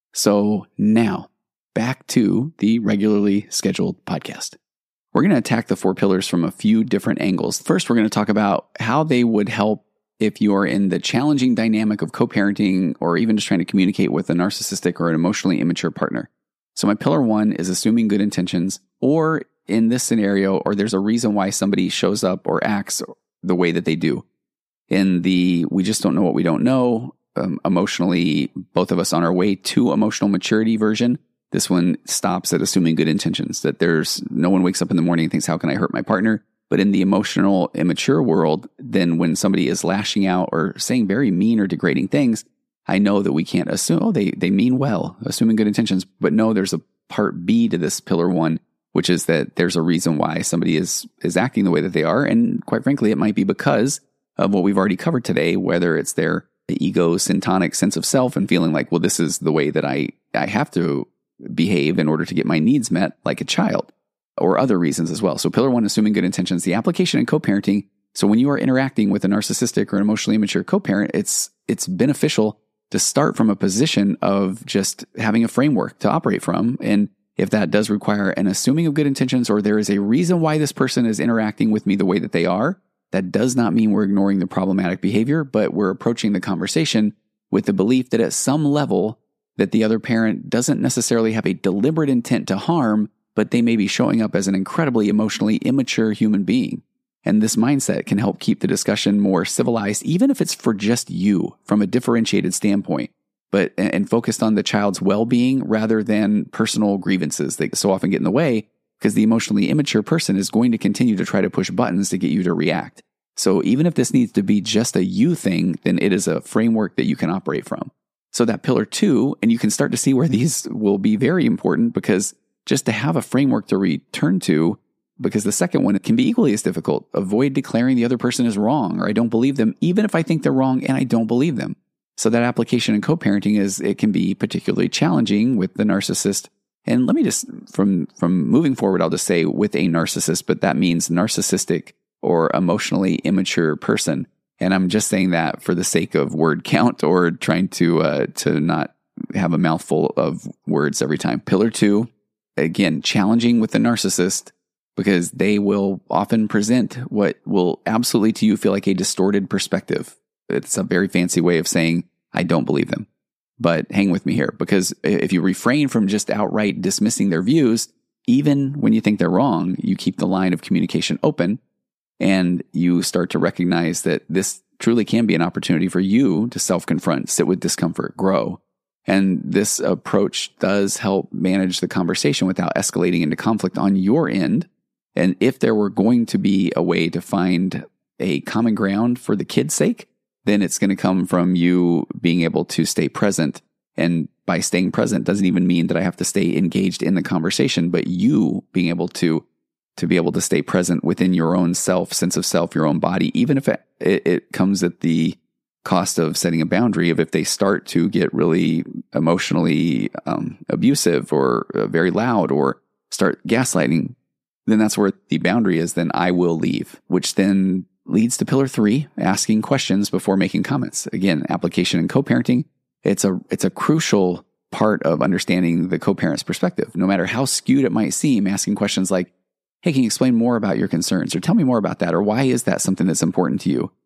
So now back to the regularly scheduled podcast. We're going to attack the four pillars from a few different angles. First, we're going to talk about how they would help if you are in the challenging dynamic of co-parenting, or even just trying to communicate with a narcissistic or an emotionally immature partner. So my pillar one is assuming good intentions, or in this scenario, or there's a reason why somebody shows up or acts the way that they do. In the we just don't know what we don't know, um, emotionally, both of us on our way to emotional maturity version, this one stops at assuming good intentions, that there's no one wakes up in the morning and thinks, how can I hurt my partner? But in the emotional immature world, then when somebody is lashing out or saying very mean or degrading things, I know that we can't assume, oh, they, they mean well, assuming good intentions. But no, there's a part B to this pillar one, which is that there's a reason why somebody is is acting the way that they are. And quite frankly, it might be because of what we've already covered today, whether it's their ego-syntonic sense of self and feeling like, well, this is the way that I, I have to behave in order to get my needs met, like a child, or other reasons as well. So pillar one, assuming good intentions, the application in co-parenting. So when you are interacting with a narcissistic or an emotionally immature co-parent, it's it's beneficial to start from a position of just having a framework to operate from. And if that does require an assuming of good intentions, or there is a reason why this person is interacting with me the way that they are, that does not mean we're ignoring the problematic behavior, but we're approaching the conversation with the belief that at some level that the other parent doesn't necessarily have a deliberate intent to harm, but they may be showing up as an incredibly emotionally immature human being. And this mindset can help keep the discussion more civilized, even if it's for just you from a differentiated standpoint, but and focused on the child's well-being rather than personal grievances that so often get in the way, because the emotionally immature person is going to continue to try to push buttons to get you to react. So even if this needs to be just a you thing, then it is a framework that you can operate from. So that pillar two, and you can start to see where these will be very important, because just to have a framework to return to, because the second one, it can be equally as difficult. Avoid declaring the other person is wrong, or I don't believe them, even if I think they're wrong and I don't believe them. So that application in co-parenting is, it can be particularly challenging with the narcissist. And let me just, from, from moving forward, I'll just say with a narcissist, but that means narcissistic or emotionally immature person. And I'm just saying that for the sake of word count, or trying to, uh, to not have a mouthful of words every time. Pillar two, again, challenging with the narcissist, because they will often present what will absolutely to you feel like a distorted perspective. It's a very fancy way of saying, I don't believe them. But hang with me here, because if you refrain from just outright dismissing their views, even when you think they're wrong, you keep the line of communication open, and you start to recognize that this truly can be an opportunity for you to self-confront, sit with discomfort, grow. And this approach does help manage the conversation without escalating into conflict on your end. And if there were going to be a way to find a common ground for the kid's sake, then it's going to come from you being able to stay present. And by staying present doesn't even mean that I have to stay engaged in the conversation, but you being able to to be able to stay present within your own self, sense of self, your own body, even if it, it, it comes at the cost of setting a boundary of if they start to get really emotionally um, abusive or uh, very loud or start gaslighting, then that's where the boundary is. Then I will leave, which then leads to pillar three, asking questions before making comments. Again, application in co-parenting. It's a, it's a crucial part of understanding the co-parent's perspective. No matter how skewed it might seem, asking questions like, hey, can you explain more about your concerns? Or tell me more about that. Or why is that something that's important to you?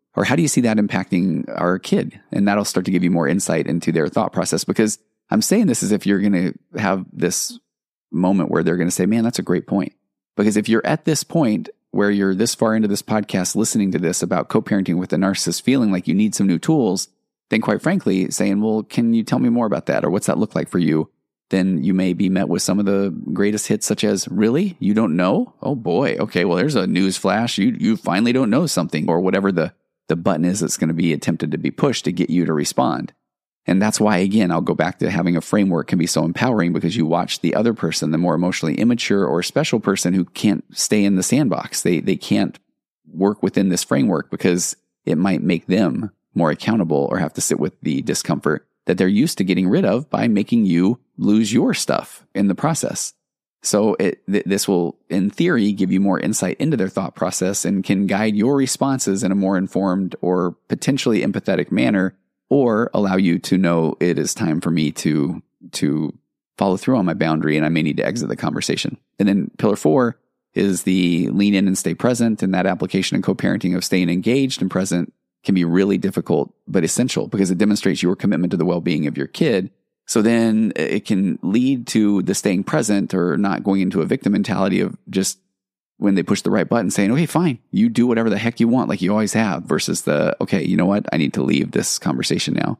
Or how do you see that impacting our kid? And that'll start to give you more insight into their thought process, because I'm saying this as if you're going to have this moment where they're going to say, man, that's a great point. Because if you're at this point where you're this far into this podcast, listening to this about co-parenting with a narcissist, feeling like you need some new tools, then quite frankly, saying, well, can you tell me more about that? Or what's that look like for you? Then you may be met with some of the greatest hits, such as, really? You don't know? Oh boy. Okay. Well, there's a news flash. You, you finally don't know something, or whatever the, the button is that's going to be attempted to be pushed to get you to respond. And that's why, again, I'll go back to having a framework can be so empowering, because you watch the other person, the more emotionally immature or special person who can't stay in the sandbox. They, they can't work within this framework because it might make them more accountable or have to sit with the discomfort that they're used to getting rid of by making you lose your stuff in the process. So it, th- this will, in theory, give you more insight into their thought process and can guide your responses in a more informed or potentially empathetic manner, or allow you to know it is time for me to, to follow through on my boundary and I may need to exit the conversation. And then pillar four is the lean in and stay present. And that application and co-parenting of staying engaged and present can be really difficult, but essential, because it demonstrates your commitment to the well-being of your kid. So then it can lead to the staying present, or not going into a victim mentality of just when they push the right button saying, okay, fine, you do whatever the heck you want, like you always have, versus the, okay, you know what? I need to leave this conversation now.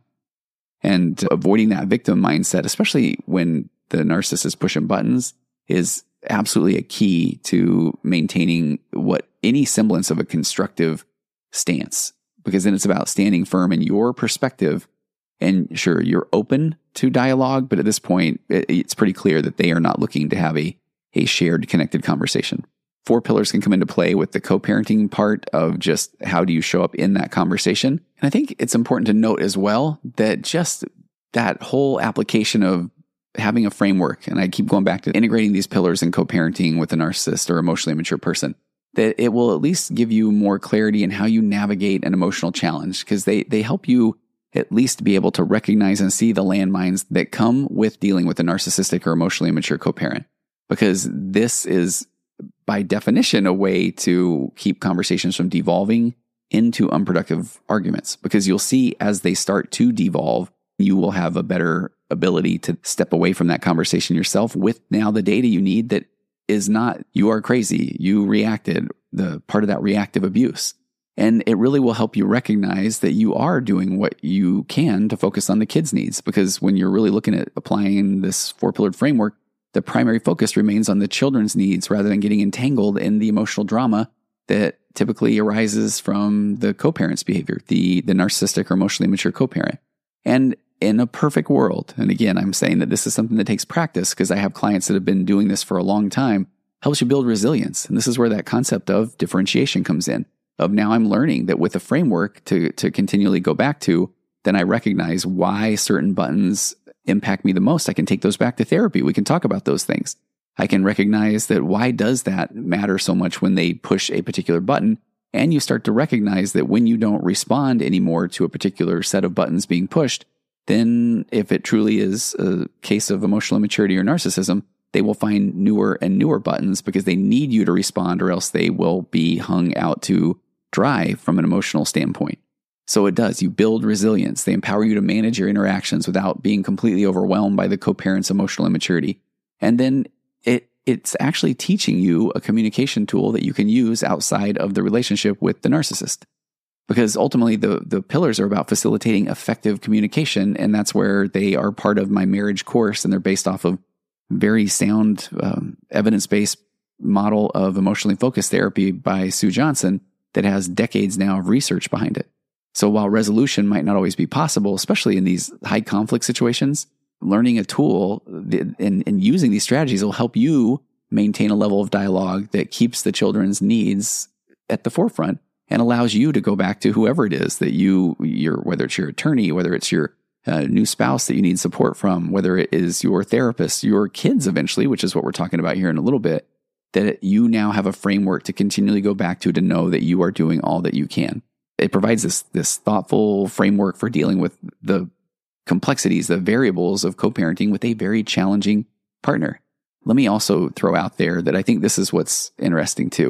And avoiding that victim mindset, especially when the narcissist is pushing buttons, is absolutely a key to maintaining what any semblance of a constructive stance. Because then it's about standing firm in your perspective. And sure, you're open to dialogue, but at this point, it, it's pretty clear that they are not looking to have a, a shared, connected conversation. Four pillars can come into play with the co-parenting part of just how do you show up in that conversation. And I think it's important to note as well that just that whole application of having a framework, and I keep going back to integrating these pillars in co-parenting with a narcissist or emotionally immature person, that it will at least give you more clarity in how you navigate an emotional challenge, because they, they help you at least be able to recognize and see the landmines that come with dealing with a narcissistic or emotionally immature co-parent. Because this is, by definition, a way to keep conversations from devolving into unproductive arguments. Because you'll see as they start to devolve, you will have a better ability to step away from that conversation yourself with now the data you need that is not, you are crazy, you reacted, the part of that reactive abuse. And it really will help you recognize that you are doing what you can to focus on the kids' needs. Because when you're really looking at applying this four-pillared framework, the primary focus remains on the children's needs rather than getting entangled in the emotional drama that typically arises from the co-parent's behavior, the, the narcissistic or emotionally immature co-parent. And in a perfect world, and again, I'm saying that this is something that takes practice because I have clients that have been doing this for a long time, helps you build resilience. And this is where that concept of differentiation comes in. Of now I'm learning that with a framework to, to continually go back to, then I recognize why certain buttons impact me the most. I can take those back to therapy. We can talk about those things. I can recognize that why does that matter so much when they push a particular button? And you start to recognize that when you don't respond anymore to a particular set of buttons being pushed, then if it truly is a case of emotional immaturity or narcissism, they will find newer and newer buttons because they need you to respond, or else they will be hung out to dry from an emotional standpoint. So it does. You build resilience. They empower you to manage your interactions without being completely overwhelmed by the co-parent's emotional immaturity. And then it it's actually teaching you a communication tool that you can use outside of the relationship with the narcissist. Because ultimately, the, the pillars are about facilitating effective communication, and that's where they are part of my marriage course, and they're based off of very sound, um, evidence-based model of emotionally focused therapy by Sue Johnson that has decades now of research behind it. So while resolution might not always be possible, especially in these high conflict situations, learning a tool and, and using these strategies will help you maintain a level of dialogue that keeps the children's needs at the forefront and allows you to go back to whoever it is that you, your, whether it's your attorney, whether it's your uh, new spouse that you need support from, whether it is your therapist, your kids eventually, which is what we're talking about here in a little bit, that you now have a framework to continually go back to, to know that you are doing all that you can. It provides this, this thoughtful framework for dealing with the complexities, the variables of co-parenting with a very challenging partner. Let me also throw out there that I think this is what's interesting too.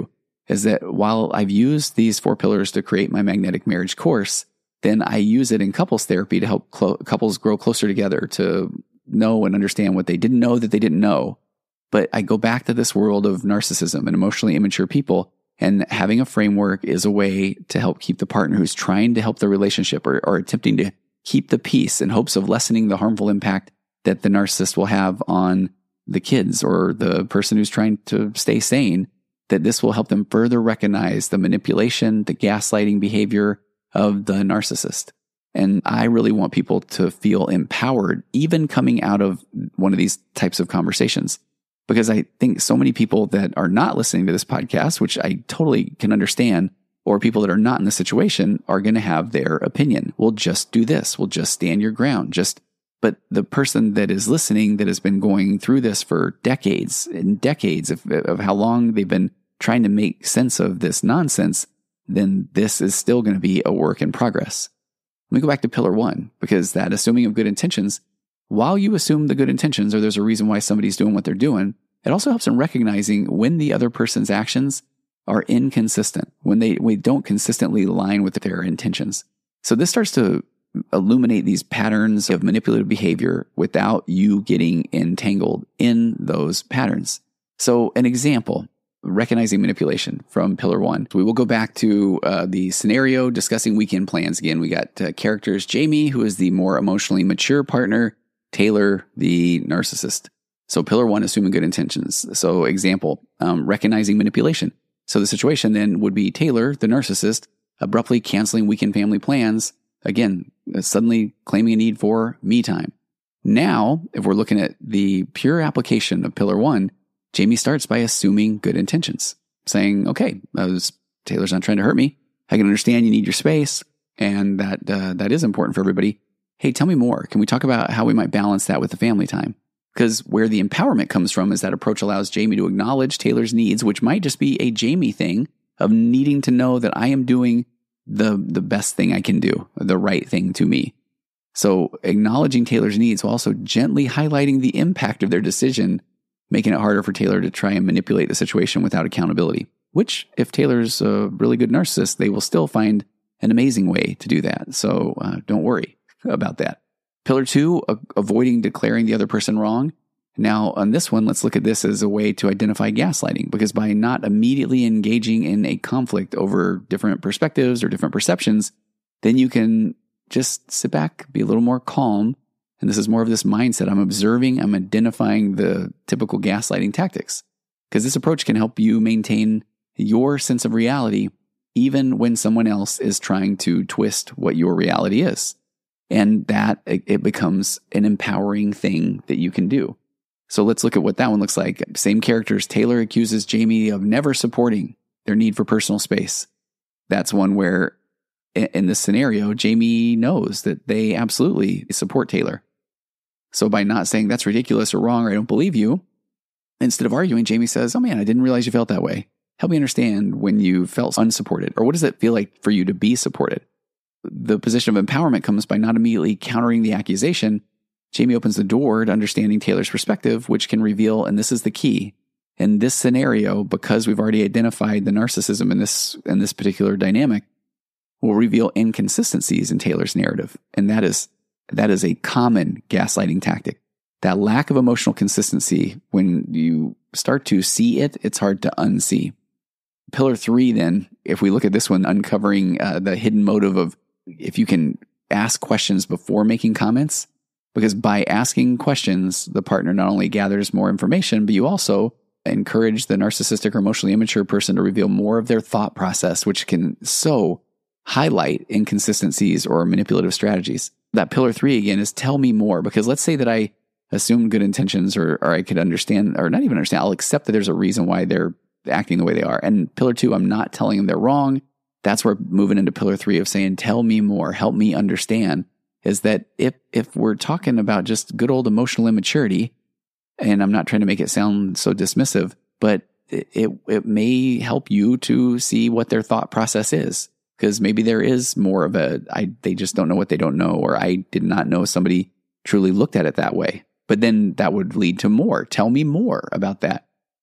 is that while I've used these four pillars to create my magnetic marriage course, then I use it in couples therapy to help clo- couples grow closer together, to know and understand what they didn't know that they didn't know. But I go back to this world of narcissism and emotionally immature people, and having a framework is a way to help keep the partner who's trying to help the relationship or, or attempting to keep the peace in hopes of lessening the harmful impact that the narcissist will have on the kids or the person who's trying to stay sane, that this will help them further recognize the manipulation, the gaslighting behavior of the narcissist. And I really want people to feel empowered, even coming out of one of these types of conversations, because I think so many people that are not listening to this podcast, which I totally can understand, or people that are not in the situation, are going to have their opinion. We'll just do this. We'll just stand your ground. Just, but the person that is listening, that has been going through this for decades and decades of, of how long they've been trying to make sense of this nonsense, then this is still going to be a work in progress. Let me go back to pillar one, because that assuming of good intentions, while you assume the good intentions, or there's a reason why somebody's doing what they're doing, it also helps in recognizing when the other person's actions are inconsistent, when they, when they don't consistently align with their intentions. So this starts to illuminate these patterns of manipulative behavior without you getting entangled in those patterns. So an example, recognizing manipulation from pillar one. We will go back to uh, the scenario discussing weekend plans. Again, we got uh, characters Jamie, who is the more emotionally mature partner, Taylor, the narcissist. So pillar one, assuming good intentions. So example, um, recognizing manipulation. So the situation then would be Taylor, the narcissist, abruptly canceling weekend family plans. Again, suddenly claiming a need for me time. Now, if we're looking at the pure application of pillar one, Jamie starts by assuming good intentions, saying, okay, was, Taylor's not trying to hurt me. I can understand you need your space, and that uh, that is important for everybody. Hey, tell me more. Can we talk about how we might balance that with the family time? Because where the empowerment comes from is that approach allows Jamie to acknowledge Taylor's needs, which might just be a Jamie thing of needing to know that I am doing the, the best thing I can do, the right thing to me. So acknowledging Taylor's needs while also gently highlighting the impact of their decision, making it harder for Taylor to try and manipulate the situation without accountability, which if Taylor's a really good narcissist, they will still find an amazing way to do that. So uh, don't worry about that. Pillar two, a- avoiding declaring the other person wrong. Now on this one, let's look at this as a way to identify gaslighting, because by not immediately engaging in a conflict over different perspectives or different perceptions, then you can just sit back, be a little more calm. And this is more of this mindset. I'm observing, I'm identifying the typical gaslighting tactics, because this approach can help you maintain your sense of reality, even when someone else is trying to twist what your reality is. And that it becomes an empowering thing that you can do. So let's look at what that one looks like. Same characters. Taylor accuses Jamie of never supporting their need for personal space. That's one where in this scenario, Jamie knows that they absolutely support Taylor. So by not saying that's ridiculous or wrong or I don't believe you, instead of arguing, Jamie says, oh man, I didn't realize you felt that way. Help me understand when you felt unsupported, or what does it feel like for you to be supported? The position of empowerment comes by not immediately countering the accusation. Jamie opens the door to understanding Taylor's perspective, which can reveal, and this is the key, in this scenario, because we've already identified the narcissism in this, in this particular dynamic, will reveal inconsistencies in Taylor's narrative. And that is, that is a common gaslighting tactic. That lack of emotional consistency, when you start to see it, it's hard to unsee. Pillar three, then, if we look at this one, uncovering uh, the hidden motive of if you can ask questions before making comments, because by asking questions, the partner not only gathers more information, but you also encourage the narcissistic or emotionally immature person to reveal more of their thought process, which can so highlight inconsistencies or manipulative strategies. That pillar three, again, is tell me more, because let's say that I assume good intentions, or, or I could understand, or not even understand, I'll accept that there's a reason why they're acting the way they are. And pillar two, I'm not telling them they're wrong. That's where moving into pillar three of saying, tell me more, help me understand, is that if, if we're talking about just good old emotional immaturity, and I'm not trying to make it sound so dismissive, but it, it, it may help you to see what their thought process is. Because maybe there is more of a, I, they just don't know what they don't know, or I did not know somebody truly looked at it that way. But then that would lead to more. Tell me more about that.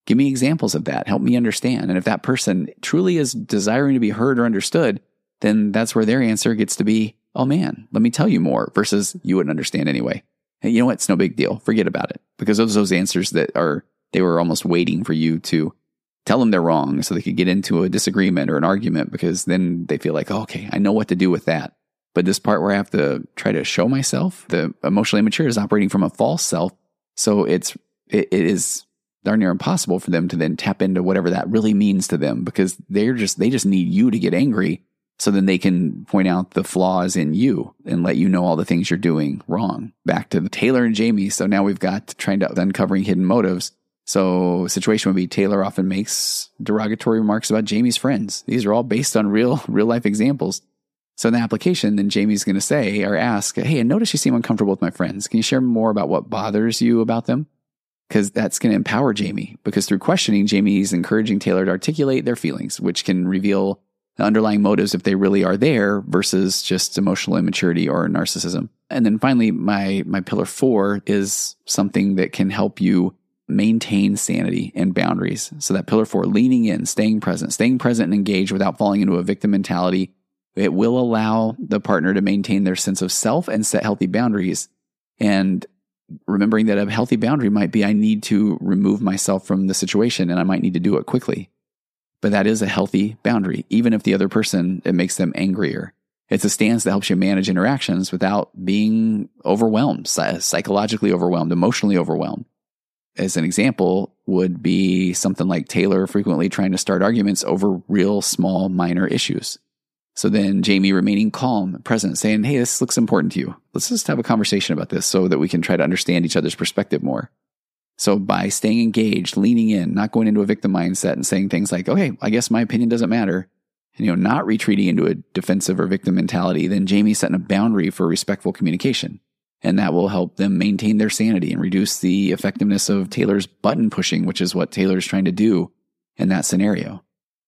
Give me examples of that. Help me understand. And if that person truly is desiring to be heard or understood, then that's where their answer gets to be, oh man, let me tell you more, versus you wouldn't understand anyway. And you know what? It's no big deal. Forget about it. Because those those answers that are, they were almost waiting for you to tell them they're wrong so they could get into a disagreement or an argument, because then they feel like, oh, okay, I know what to do with that. But this part where I have to try to show myself, the emotionally immature is operating from a false self. So it's, it, it is darn near impossible for them to then tap into whatever that really means to them, because they're just, they just need you to get angry so then they can point out the flaws in you and let you know all the things you're doing wrong. Back to the Taylor and Jamie. So now we've got trying to uncovering hidden motives. So situation would be Taylor often makes derogatory remarks about Jamie's friends. These are all based on real, real life examples. So in the application, then Jamie's going to say or ask, hey, I notice you seem uncomfortable with my friends. Can you share more about what bothers you about them? Because that's going to empower Jamie, because through questioning, Jamie's encouraging Taylor to articulate their feelings, which can reveal the underlying motives if they really are there versus just emotional immaturity or narcissism. And then finally, my my pillar four is something that can help you maintain sanity and boundaries. So that pillar four, leaning in, staying present, staying present and engaged without falling into a victim mentality. It will allow the partner to maintain their sense of self and set healthy boundaries. And remembering that a healthy boundary might be, I need to remove myself from the situation and I might need to do it quickly. But that is a healthy boundary, even if the other person, it makes them angrier. It's a stance that helps you manage interactions without being overwhelmed, psychologically overwhelmed, emotionally overwhelmed. As an example would be something like Taylor frequently trying to start arguments over real small minor issues. So then Jamie remaining calm, present, saying, hey, this looks important to you. Let's just have a conversation about this so that we can try to understand each other's perspective more. So by staying engaged, leaning in, not going into a victim mindset and saying things like, okay, I guess my opinion doesn't matter, and, you know, not retreating into a defensive or victim mentality, then Jamie's setting a boundary for respectful communication. And that will help them maintain their sanity and reduce the effectiveness of Taylor's button pushing, which is what Taylor's trying to do in that scenario.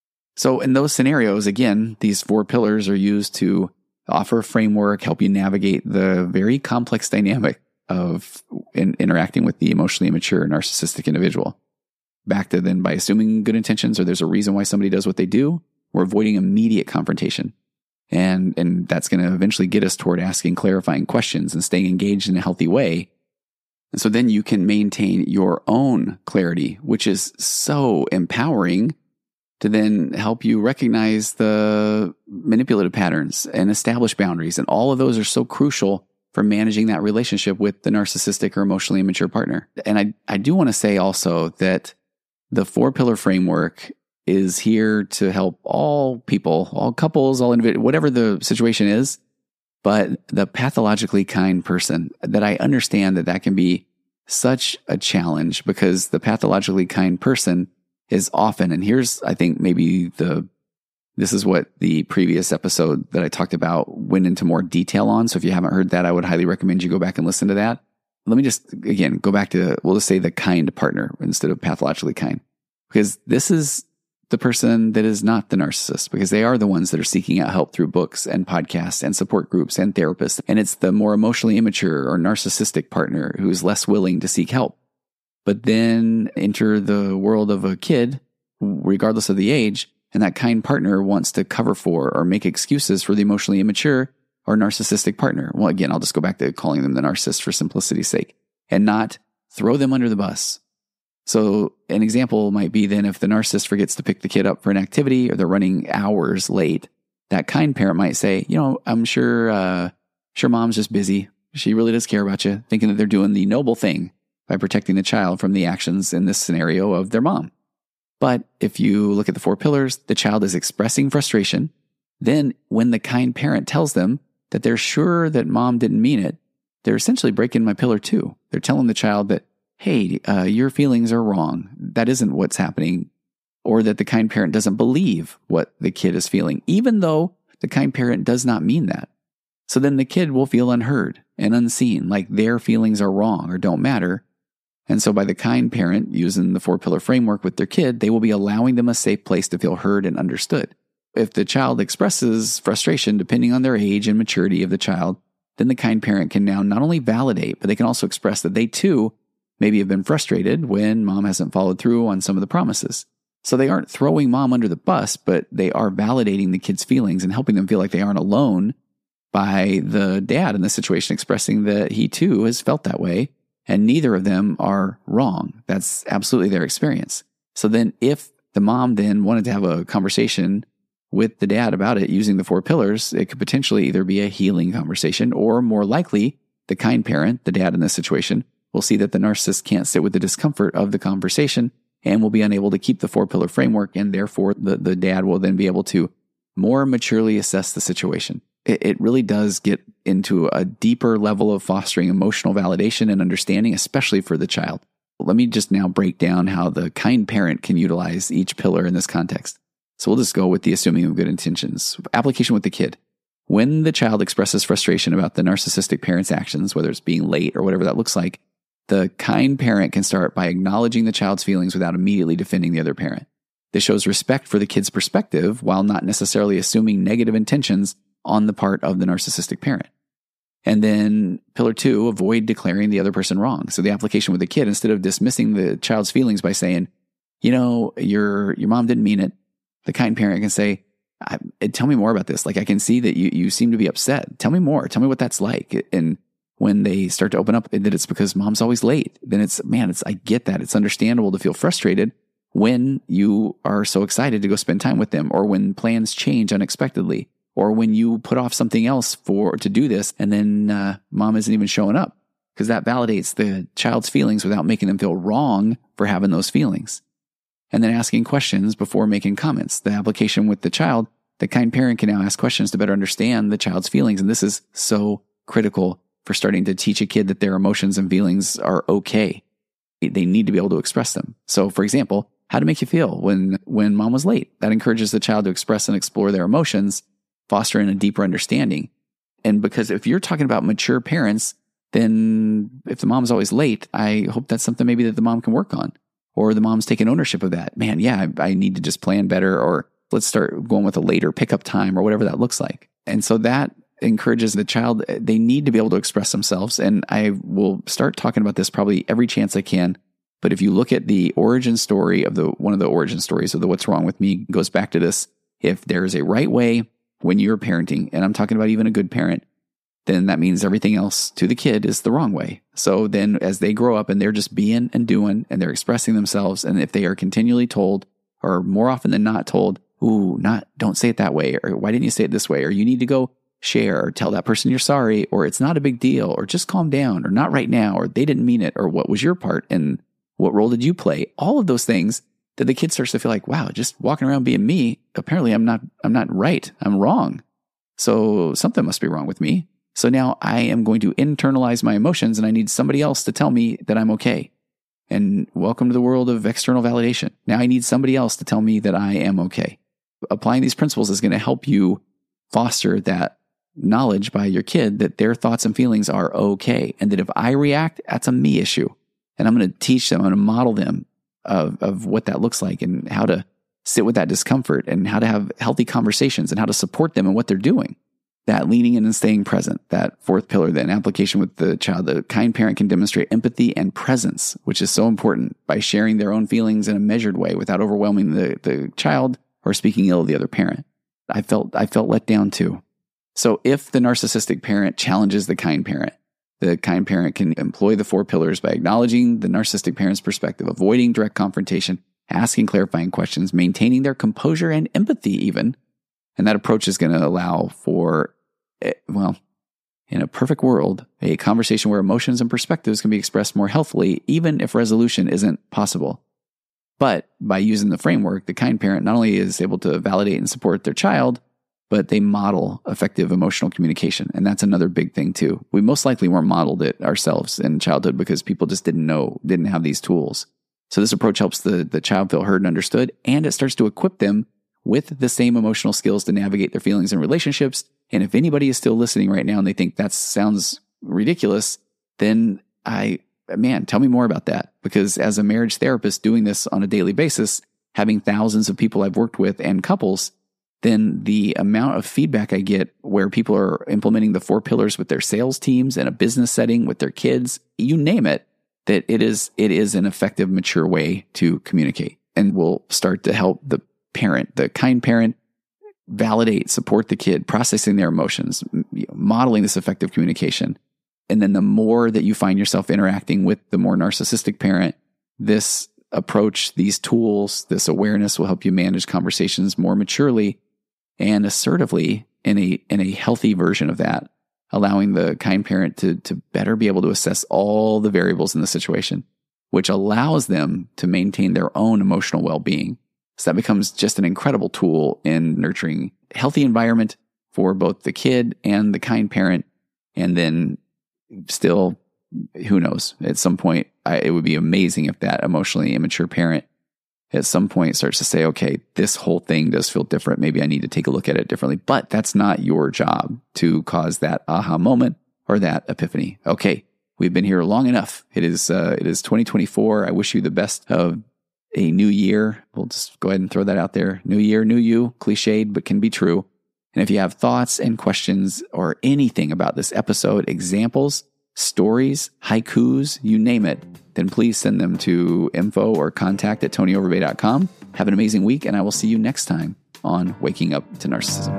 So in those scenarios, again, these four pillars are used to offer a framework, help you navigate the very complex dynamic of in, interacting with the emotionally immature narcissistic individual. Back to then, by assuming good intentions or there's a reason why somebody does what they do, we're avoiding immediate confrontation. And, and that's going to eventually get us toward asking clarifying questions and staying engaged in a healthy way. And so then you can maintain your own clarity, which is so empowering to then help you recognize the manipulative patterns and establish boundaries. And all of those are so crucial for managing that relationship with the narcissistic or emotionally immature partner. And I, I do want to say also that the four pillar framework is here to help all people, all couples, all individuals, whatever the situation is. But the pathologically kind person, that I understand that that can be such a challenge, because the pathologically kind person is often, and here's, I think maybe the, this is what the previous episode that I talked about went into more detail on. So if you haven't heard that, I would highly recommend you go back and listen to that. Let me just, again, go back to, we'll just say the kind partner instead of pathologically kind, because this is the person that is not the narcissist, because they are the ones that are seeking out help through books and podcasts and support groups and therapists. And it's the more emotionally immature or narcissistic partner who is less willing to seek help. But then enter the world of a kid, regardless of the age, and that kind partner wants to cover for or make excuses for the emotionally immature or narcissistic partner. Well, again, I'll just go back to calling them the narcissist for simplicity's sake, and not throw them under the bus. So an example might be then if the narcissist forgets to pick the kid up for an activity or they're running hours late, that kind parent might say, you know, I'm sure, uh, sure mom's just busy. She really does care about you, thinking that they're doing the noble thing by protecting the child from the actions in this scenario of their mom. But if you look at the four pillars, the child is expressing frustration. Then when the kind parent tells them that they're sure that mom didn't mean it, they're essentially breaking my pillar two. They're telling the child that, hey, uh, your feelings are wrong. That isn't what's happening. Or that the kind parent doesn't believe what the kid is feeling, even though the kind parent does not mean that. So then the kid will feel unheard and unseen, like their feelings are wrong or don't matter. And so by the kind parent using the four pillar framework with their kid, they will be allowing them a safe place to feel heard and understood. If the child expresses frustration, depending on their age and maturity of the child, then the kind parent can now not only validate, but they can also express that they too maybe have been frustrated when mom hasn't followed through on some of the promises. So they aren't throwing mom under the bus, but they are validating the kids' feelings and helping them feel like they aren't alone by the dad in the situation expressing that he too has felt that way, and neither of them are wrong. That's absolutely their experience. So then if the mom then wanted to have a conversation with the dad about it using the four pillars, it could potentially either be a healing conversation, or more likely the kind parent, the dad in this situation, will see that the narcissist can't sit with the discomfort of the conversation and will be unable to keep the four pillar framework. And therefore the, the dad will then be able to more maturely assess the situation. It, it really does get into a deeper level of fostering emotional validation and understanding, especially for the child. Let me just now break down how the kind parent can utilize each pillar in this context. So we'll just go with the assuming of good intentions. Application with the kid. When the child expresses frustration about the narcissistic parent's actions, whether it's being late or whatever that looks like, the kind parent can start by acknowledging the child's feelings without immediately defending the other parent. This shows respect for the kid's perspective while not necessarily assuming negative intentions on the part of the narcissistic parent. And then pillar two, avoid declaring the other person wrong. So the application with the kid, instead of dismissing the child's feelings by saying, you know, your your mom didn't mean it, the kind parent can say, I, tell me more about this. Like, I can see that you you seem to be upset. Tell me more. Tell me what that's like. And when they start to open up that it's because mom's always late, then it's, man, it's, I get that. It's understandable to feel frustrated when you are so excited to go spend time with them, or when plans change unexpectedly, or when you put off something else for, to do this, and then uh, mom isn't even showing up, because that validates the child's feelings without making them feel wrong for having those feelings. And then asking questions before making comments. The application with the child, the kind parent can now ask questions to better understand the child's feelings. And this is so critical for starting to teach a kid that their emotions and feelings are okay. They need to be able to express them. So for example, how to make you feel when, when mom was late. That encourages the child to express and explore their emotions, fostering a deeper understanding. And because if you're talking about mature parents, then if the mom's always late, I hope that's something maybe that the mom can work on, or the mom's taking ownership of that. Man, yeah, I, I need to just plan better, or let's start going with a later pickup time, or whatever that looks like. And so that encourages the child. They need to be able to express themselves. And I will start talking about this probably every chance I can. But if you look at the origin story of the, one of the origin stories of the What's Wrong With Me goes back to this. If there is a right way when you're parenting, and I'm talking about even a good parent, then that means everything else to the kid is the wrong way. So then as they grow up and they're just being and doing and they're expressing themselves, and if they are continually told, or more often than not told, ooh, not, don't say it that way, or why didn't you say it this way, or you need to go share, or tell that person you're sorry, or it's not a big deal, or just calm down, or not right now, or they didn't mean it, or what was your part and what role did you play? All of those things that the kid starts to feel like, wow, just walking around being me, apparently I'm not, I'm not right. I'm wrong. So something must be wrong with me. So now I am going to internalize my emotions, and I need somebody else to tell me that I'm okay. And welcome to the world of external validation. Now I need somebody else to tell me that I am okay. Applying these principles is going to help you foster that knowledge by your kid that their thoughts and feelings are okay. And that if I react, that's a me issue. And I'm going to teach them, I'm going to model them of, of what that looks like, and how to sit with that discomfort, and how to have healthy conversations, and how to support them in what they're doing. That leaning in and staying present, that fourth pillar, then application with the child. The kind parent can demonstrate empathy and presence, which is so important, by sharing their own feelings in a measured way without overwhelming the, the child or speaking ill of the other parent. I felt, I felt let down too. So if the narcissistic parent challenges the kind parent, the kind parent can employ the four pillars by acknowledging the narcissistic parent's perspective, avoiding direct confrontation, asking clarifying questions, maintaining their composure and empathy even. And that approach is going to allow for, well, in a perfect world, a conversation where emotions and perspectives can be expressed more healthily, even if resolution isn't possible. But by using the framework, the kind parent not only is able to validate and support their child, but they model effective emotional communication. And that's another big thing too. We most likely weren't modeled it ourselves in childhood because people just didn't know, didn't have these tools. So this approach helps the, the child feel heard and understood, and it starts to equip them with the same emotional skills to navigate their feelings and relationships. And if anybody is still listening right now and they think that sounds ridiculous, then I, man, tell me more about that. Because as a marriage therapist doing this on a daily basis, having thousands of people I've worked with and couples, then the amount of feedback I get where people are implementing the four pillars with their sales teams in a business setting, with their kids, you name it, that it is it is an effective, mature way to communicate, and will start to help the parent, the kind parent, validate, support the kid, processing their emotions, modeling this effective communication. And then the more that you find yourself interacting with the more narcissistic parent, this approach, these tools, this awareness will help you manage conversations more maturely and assertively in a in a healthy version of that, allowing the kind parent to to better be able to assess all the variables in the situation, which allows them to maintain their own emotional well-being. So that becomes just an incredible tool in nurturing a healthy environment for both the kid and the kind parent. And then still, who knows, at some point, I, it would be amazing if that emotionally immature parent at some point starts to say, okay, this whole thing does feel different. Maybe I need to take a look at it differently. But that's not your job to cause that aha moment or that epiphany. Okay, we've been here long enough. It is uh, it is twenty twenty-four. I wish you the best of a new year. We'll just go ahead and throw that out there. New year, new you, cliched, but can be true. And if you have thoughts and questions or anything about this episode, examples, stories, haikus, you name it, then please send them to info or contact at tony overbay dot com. Have an amazing week, and I will see you next time on Waking Up to Narcissism.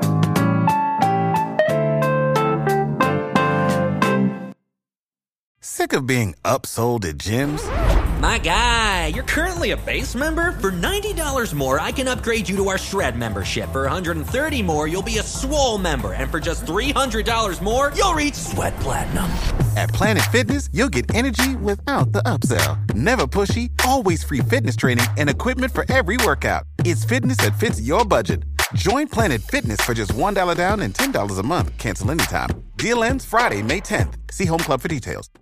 Sick of being upsold at gyms? My guy, you're currently a base member? For ninety dollars more, I can upgrade you to our Shred membership. For one hundred thirty dollars more, you'll be a Swole member. And for just three hundred dollars more, you'll reach Sweat Platinum. At Planet Fitness, you'll get energy without the upsell. Never pushy, always free fitness training and equipment for every workout. It's fitness that fits your budget. Join Planet Fitness for just one dollar down and ten dollars a month. Cancel anytime. Deal ends Friday, May tenth. See Home Club for details.